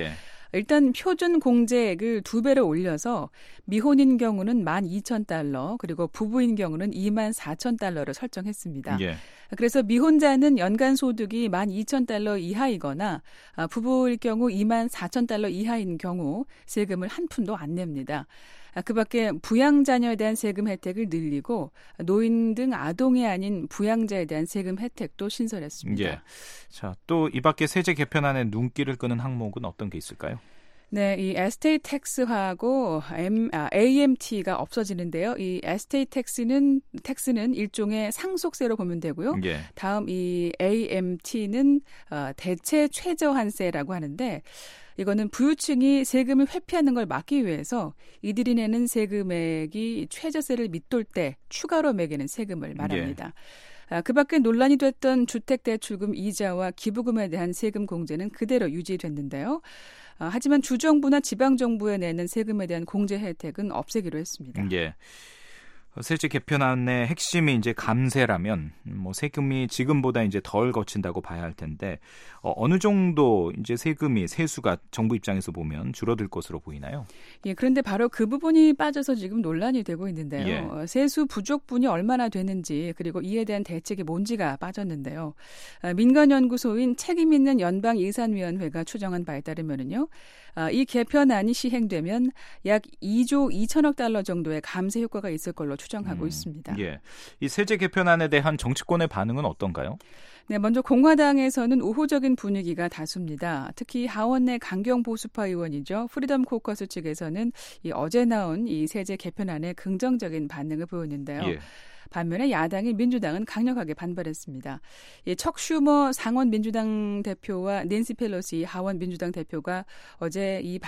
일단 표준 공제액을 2배로 올려서 미혼인 경우는 $12,000, 그리고 부부인 경우는 $24,000를 설정했습니다. 예. 그래서 미혼자는 연간 소득이 $12,000 이하이거나 부부일 경우 $24,000 이하인 경우 세금을 한 푼도 안 냅니다. 그 밖에 부양자녀에 대한 세금 혜택을 늘리고 노인 등 아동이 아닌 부양자에 대한 세금 혜택도 신설했습니다. 예. 자, 또 이 밖에 세제 개편안에 눈길을 끄는 항목은 어떤 게 있을까요? 네, 이 에스테이트 텍스하고 AMT가 없어지는데요. 이 에스테이트 텍스는 일종의 상속세로 보면 되고요. 예. 다음 이 AMT는 대체 최저한세라고 하는데 이거는 부유층이 세금을 회피하는 걸 막기 위해서 이들이 내는 세금액이 최저세를 밑돌 때 추가로 매기는 세금을 말합니다. 예. 그 밖에 논란이 됐던 주택대출금 이자와 기부금에 대한 세금 공제는 그대로 유지됐는데요. 하지만 주정부나 지방정부에 내는 세금에 대한 공제 혜택은 없애기로 했습니다. 예. 세제 개편안의 핵심이 이제 감세라면 뭐 세금이 지금보다 이제 덜 거친다고 봐야 할 텐데 어느 정도 이제 세수가 정부 입장에서 보면 줄어들 것으로 보이나요? 예, 그런데 바로 그 부분이 빠져서 지금 논란이 되고 있는데요. 예. 세수 부족분이 얼마나 되는지 그리고 이에 대한 대책이 뭔지가 빠졌는데요. 민간연구소인 책임있는 연방예산위원회가 추정한 바에 따르면은요. 이 개편안이 시행되면 약 2조 2천억 달러 정도의 감세 효과가 있을 걸로 추정하고 있습니다. 예. 이 세제 개편안에 대한 정치권의 반응은 어떤가요? 네, 먼저 공화당에서는 우호적인 분위기가 다수입니다. 특히 하원내 강경 보수파 의원이죠. 프리덤 코커스 측에서는 어제 나온 이 세제 개편안에 긍정적인 반응을 보였는데요. 예. 반면에 야당인 민주당은 강력하게 반발했습니다. 척 슈머 상원 민주당 대표와 낸시 펠로시 하원 민주당 대표가 어제 이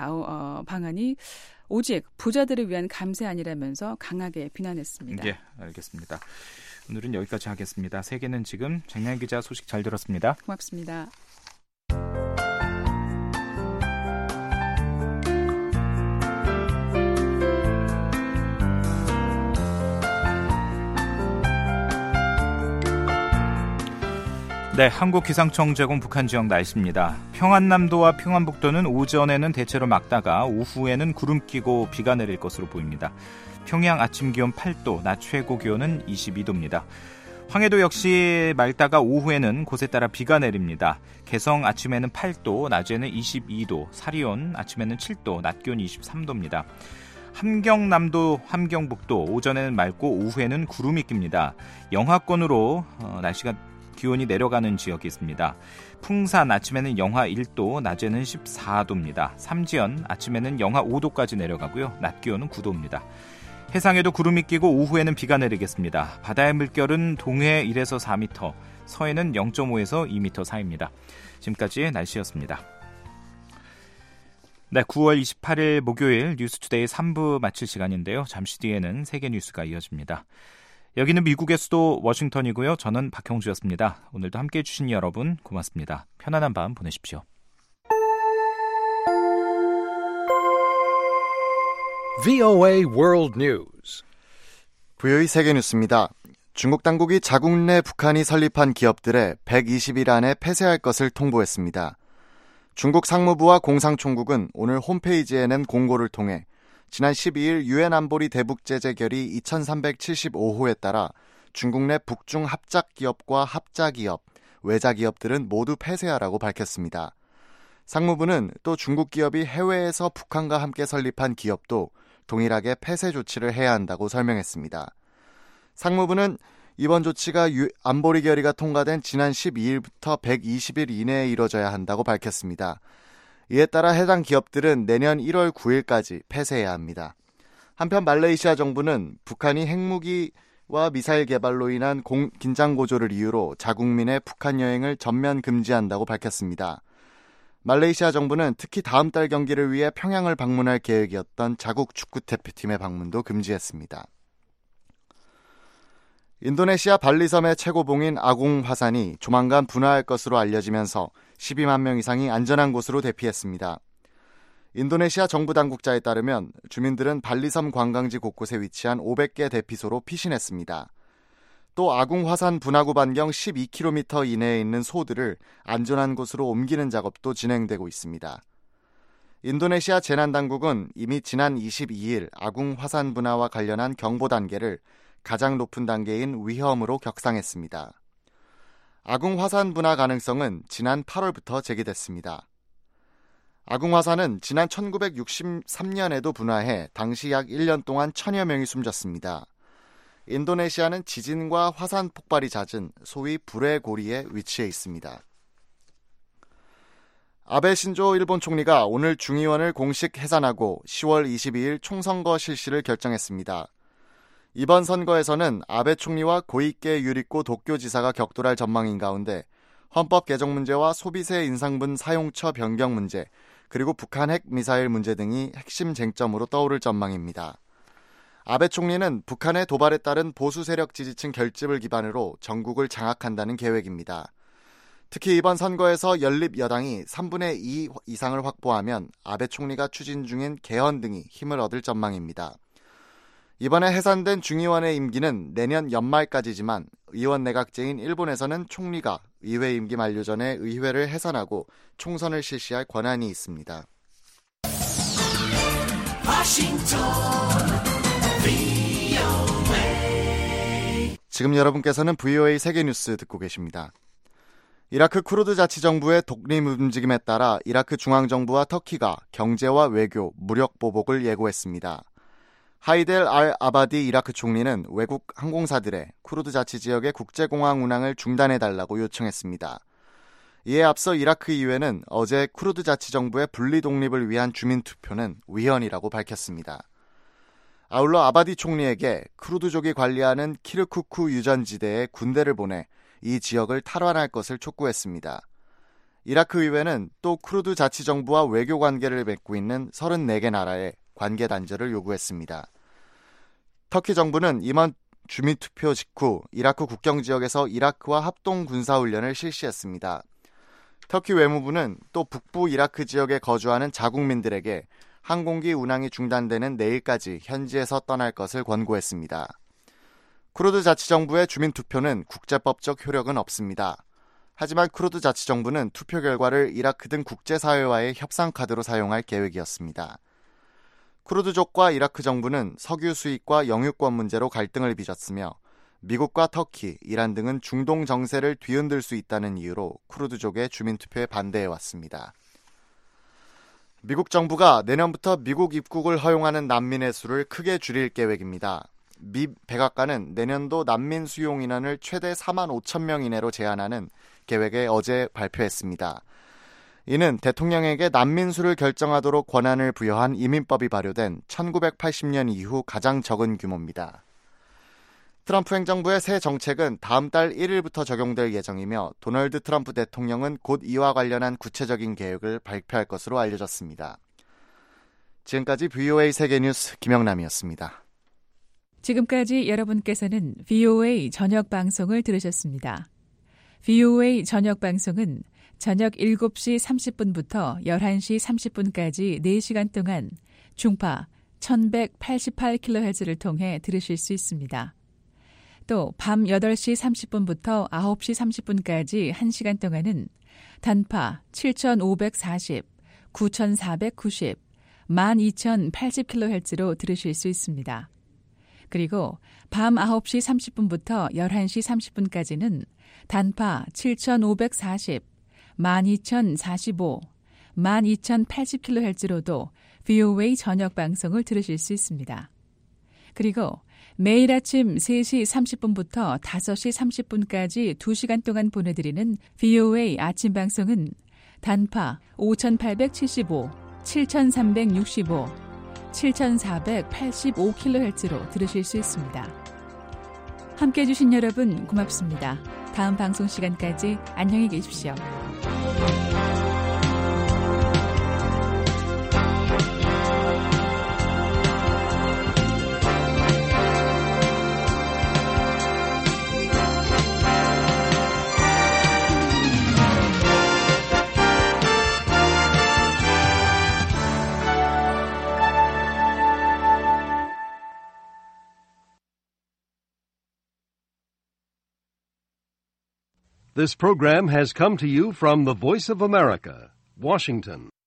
방안이 오직 부자들을 위한 감세안이라면서 강하게 비난했습니다. 예, 알겠습니다. 오늘은 여기까지 하겠습니다. 세계는 지금 장량 기자 소식 잘 들었습니다. 고맙습니다. 네, 한국기상청 제공 북한 지역 날씨입니다. 평안남도와 평안북도는 오전에는 대체로 맑다가 오후에는 구름 끼고 비가 내릴 것으로 보입니다. 평양 아침 기온 8도, 낮 최고 기온은 22도입니다. 황해도 역시 맑다가 오후에는 곳에 따라 비가 내립니다. 개성 아침에는 8도, 낮에는 22도, 사리온 아침에는 7도, 낮 기온 23도입니다. 함경남도, 함경북도 오전에는 맑고 오후에는 구름이 낍니다. 영하권으로 날씨가 기온이 내려가는 지역이 있습니다. 풍산 아침에는 영하 1도, 낮에는 14도입니다. 삼지연 아침에는 영하 5도까지 내려가고요. 낮 기온은 9도입니다. 해상에도 구름이 끼고 오후에는 비가 내리겠습니다. 바다의 물결은 동해 1에서 4m, 서해는 0.5에서 2m 사이입니다. 지금까지 날씨였습니다. 네, 9월 28일 목요일 뉴스투데이 3부 마칠 시간인데요. 잠시 뒤에는 세계 뉴스가 이어집니다. 여기는 미국의 수도 워싱턴이고요. 저는 박형주였습니다. 오늘도 함께해 주신 여러분 고맙습니다. 편안한 밤 보내십시오. VOA World News. VOA 세계 뉴스입니다. 중국 당국이 자국 내 북한이 설립한 기업들에 120일 안에 폐쇄할 것을 통보했습니다. 중국 상무부와 공상총국은 오늘 홈페이지에 낸 공고를 통해 지난 12일 유엔 안보리 대북 제재 결의 2375호에 따라 중국 내 북중 합작기업과 합자기업, 외자기업들은 모두 폐쇄하라고 밝혔습니다. 상무부는 또 중국 기업이 해외에서 북한과 함께 설립한 기업도 동일하게 폐쇄 조치를 해야 한다고 설명했습니다. 상무부는 이번 조치가 안보리 결의가 통과된 지난 12일부터 120일 이내에 이뤄져야 한다고 밝혔습니다. 이에 따라 해당 기업들은 내년 1월 9일까지 폐쇄해야 합니다. 한편 말레이시아 정부는 북한이 핵무기와 미사일 개발로 인한 긴장 고조를 이유로 자국민의 북한 여행을 전면 금지한다고 밝혔습니다. 말레이시아 정부는 특히 다음 달 경기를 위해 평양을 방문할 계획이었던 자국 축구 대표팀의 방문도 금지했습니다. 인도네시아 발리섬의 최고봉인 아gung 화산이 조만간 분화할 것으로 알려지면서 12만 명 이상이 안전한 곳으로 대피했습니다. 인도네시아 정부 당국자에 따르면 주민들은 발리섬 관광지 곳곳에 위치한 500개 대피소로 피신했습니다. 또 아gung 화산 분화구 반경 12km 이내에 있는 소들을 안전한 곳으로 옮기는 작업도 진행되고 있습니다. 인도네시아 재난당국은 이미 지난 22일 아궁 화산 분화와 관련한 경보 단계를 가장 높은 단계인 위험으로 격상했습니다. 아궁 화산 분화 가능성은 지난 8월부터 제기됐습니다. 아궁 화산은 지난 1963년에도 분화해 당시 약 1년 동안 1000여 명이 숨졌습니다. 인도네시아는 지진과 화산 폭발이 잦은 소위 불의 고리에 위치해 있습니다. 아베 신조 일본 총리가 오늘 중의원을 공식 해산하고 10월 22일 총선거 실시를 결정했습니다. 이번 선거에서는 아베 총리와 고이케 유리코 도쿄지사가 격돌할 전망인 가운데 헌법 개정 문제와 소비세 인상분 사용처 변경 문제, 그리고 북한 핵 미사일 문제 등이 핵심 쟁점으로 떠오를 전망입니다. 아베 총리는 북한의 도발에 따른 보수 세력 지지층 결집을 기반으로 전국을 장악한다는 계획입니다. 특히 이번 선거에서 연립 여당이 3분의 2 이상을 확보하면 아베 총리가 추진 중인 개헌 등이 힘을 얻을 전망입니다. 이번에 해산된 중의원의 임기는 내년 연말까지지만 의원 내각제인 일본에서는 총리가 의회 임기 만료 전에 의회를 해산하고 총선을 실시할 권한이 있습니다. 지금 여러분께서는 VOA 세계뉴스 듣고 계십니다. 이라크 쿠르드 자치정부의 독립 움직임에 따라 이라크 중앙정부와 터키가 경제와 외교, 무력 보복을 예고했습니다. 하이델 알 아바디 이라크 총리는 외국 항공사들의 쿠르드 자치 지역의 국제공항 운항을 중단해달라고 요청했습니다. 이에 앞서 이라크 의회는 어제 쿠르드 자치 정부의 분리 독립을 위한 주민투표는 위헌이라고 밝혔습니다. 아울러 아바디 총리에게 쿠르드족이 관리하는 키르쿠크 유전지대에 군대를 보내 이 지역을 탈환할 것을 촉구했습니다. 이라크 의회는 또 쿠르드 자치 정부와 외교 관계를 맺고 있는 34개 나라에 관계 단절을 요구했습니다. 터키 정부는 이번 주민투표 직후 이라크 국경 지역에서 이라크와 합동 군사훈련을 실시했습니다. 터키 외무부는 또 북부 이라크 지역에 거주하는 자국민들에게 항공기 운항이 중단되는 내일까지 현지에서 떠날 것을 권고했습니다. 쿠르드 자치정부의 주민투표는 국제법적 효력은 없습니다. 하지만 쿠르드 자치정부는 투표 결과를 이라크 등 국제사회와의 협상카드로 사용할 계획이었습니다. 쿠르드족과 이라크 정부는 석유 수입과 영유권 문제로 갈등을 빚었으며 미국과 터키, 이란 등은 중동 정세를 뒤흔들 수 있다는 이유로 쿠르드족의 주민투표에 반대해왔습니다. 미국 정부가 내년부터 미국 입국을 허용하는 난민의 수를 크게 줄일 계획입니다. 미 백악관은 내년도 난민 수용 인원을 최대 4만 5천 명 이내로 제한하는 계획을 어제 발표했습니다. 이는 대통령에게 난민 수를 결정하도록 권한을 부여한 이민법이 발효된 1980년 이후 가장 적은 규모입니다. 트럼프 행정부의 새 정책은 다음 달 1일부터 적용될 예정이며 도널드 트럼프 대통령은 곧 이와 관련한 구체적인 계획을 발표할 것으로 알려졌습니다. 지금까지 VOA 세계뉴스 김영남이었습니다. 지금까지 여러분께서는 VOA 저녁 방송을 들으셨습니다. VOA 저녁 방송은 저녁 7시 30분부터 11시 30분까지 4시간 동안 중파 1188kHz를 통해 들으실 수 있습니다. 또 밤 8시 30분부터 9시 30분까지 1시간 동안은 단파 7540, 9490, 12080kHz로 들으실 수 있습니다. 그리고 밤 9시 30분부터 11시 30분까지는 단파 7540, 12045, 12080kHz로도 VOA 저녁 방송을 들으실 수 있습니다. 그리고 매일 아침 3시 30분부터 5시 30분까지 2시간 동안 보내드리는 VOA 아침 방송은 단파 5875, 7365, 7485kHz로 들으실 수 있습니다. 함께해 주신 여러분 고맙습니다. 다음 방송 시간까지 안녕히 계십시오. This program has come to you from the Voice of America, Washington.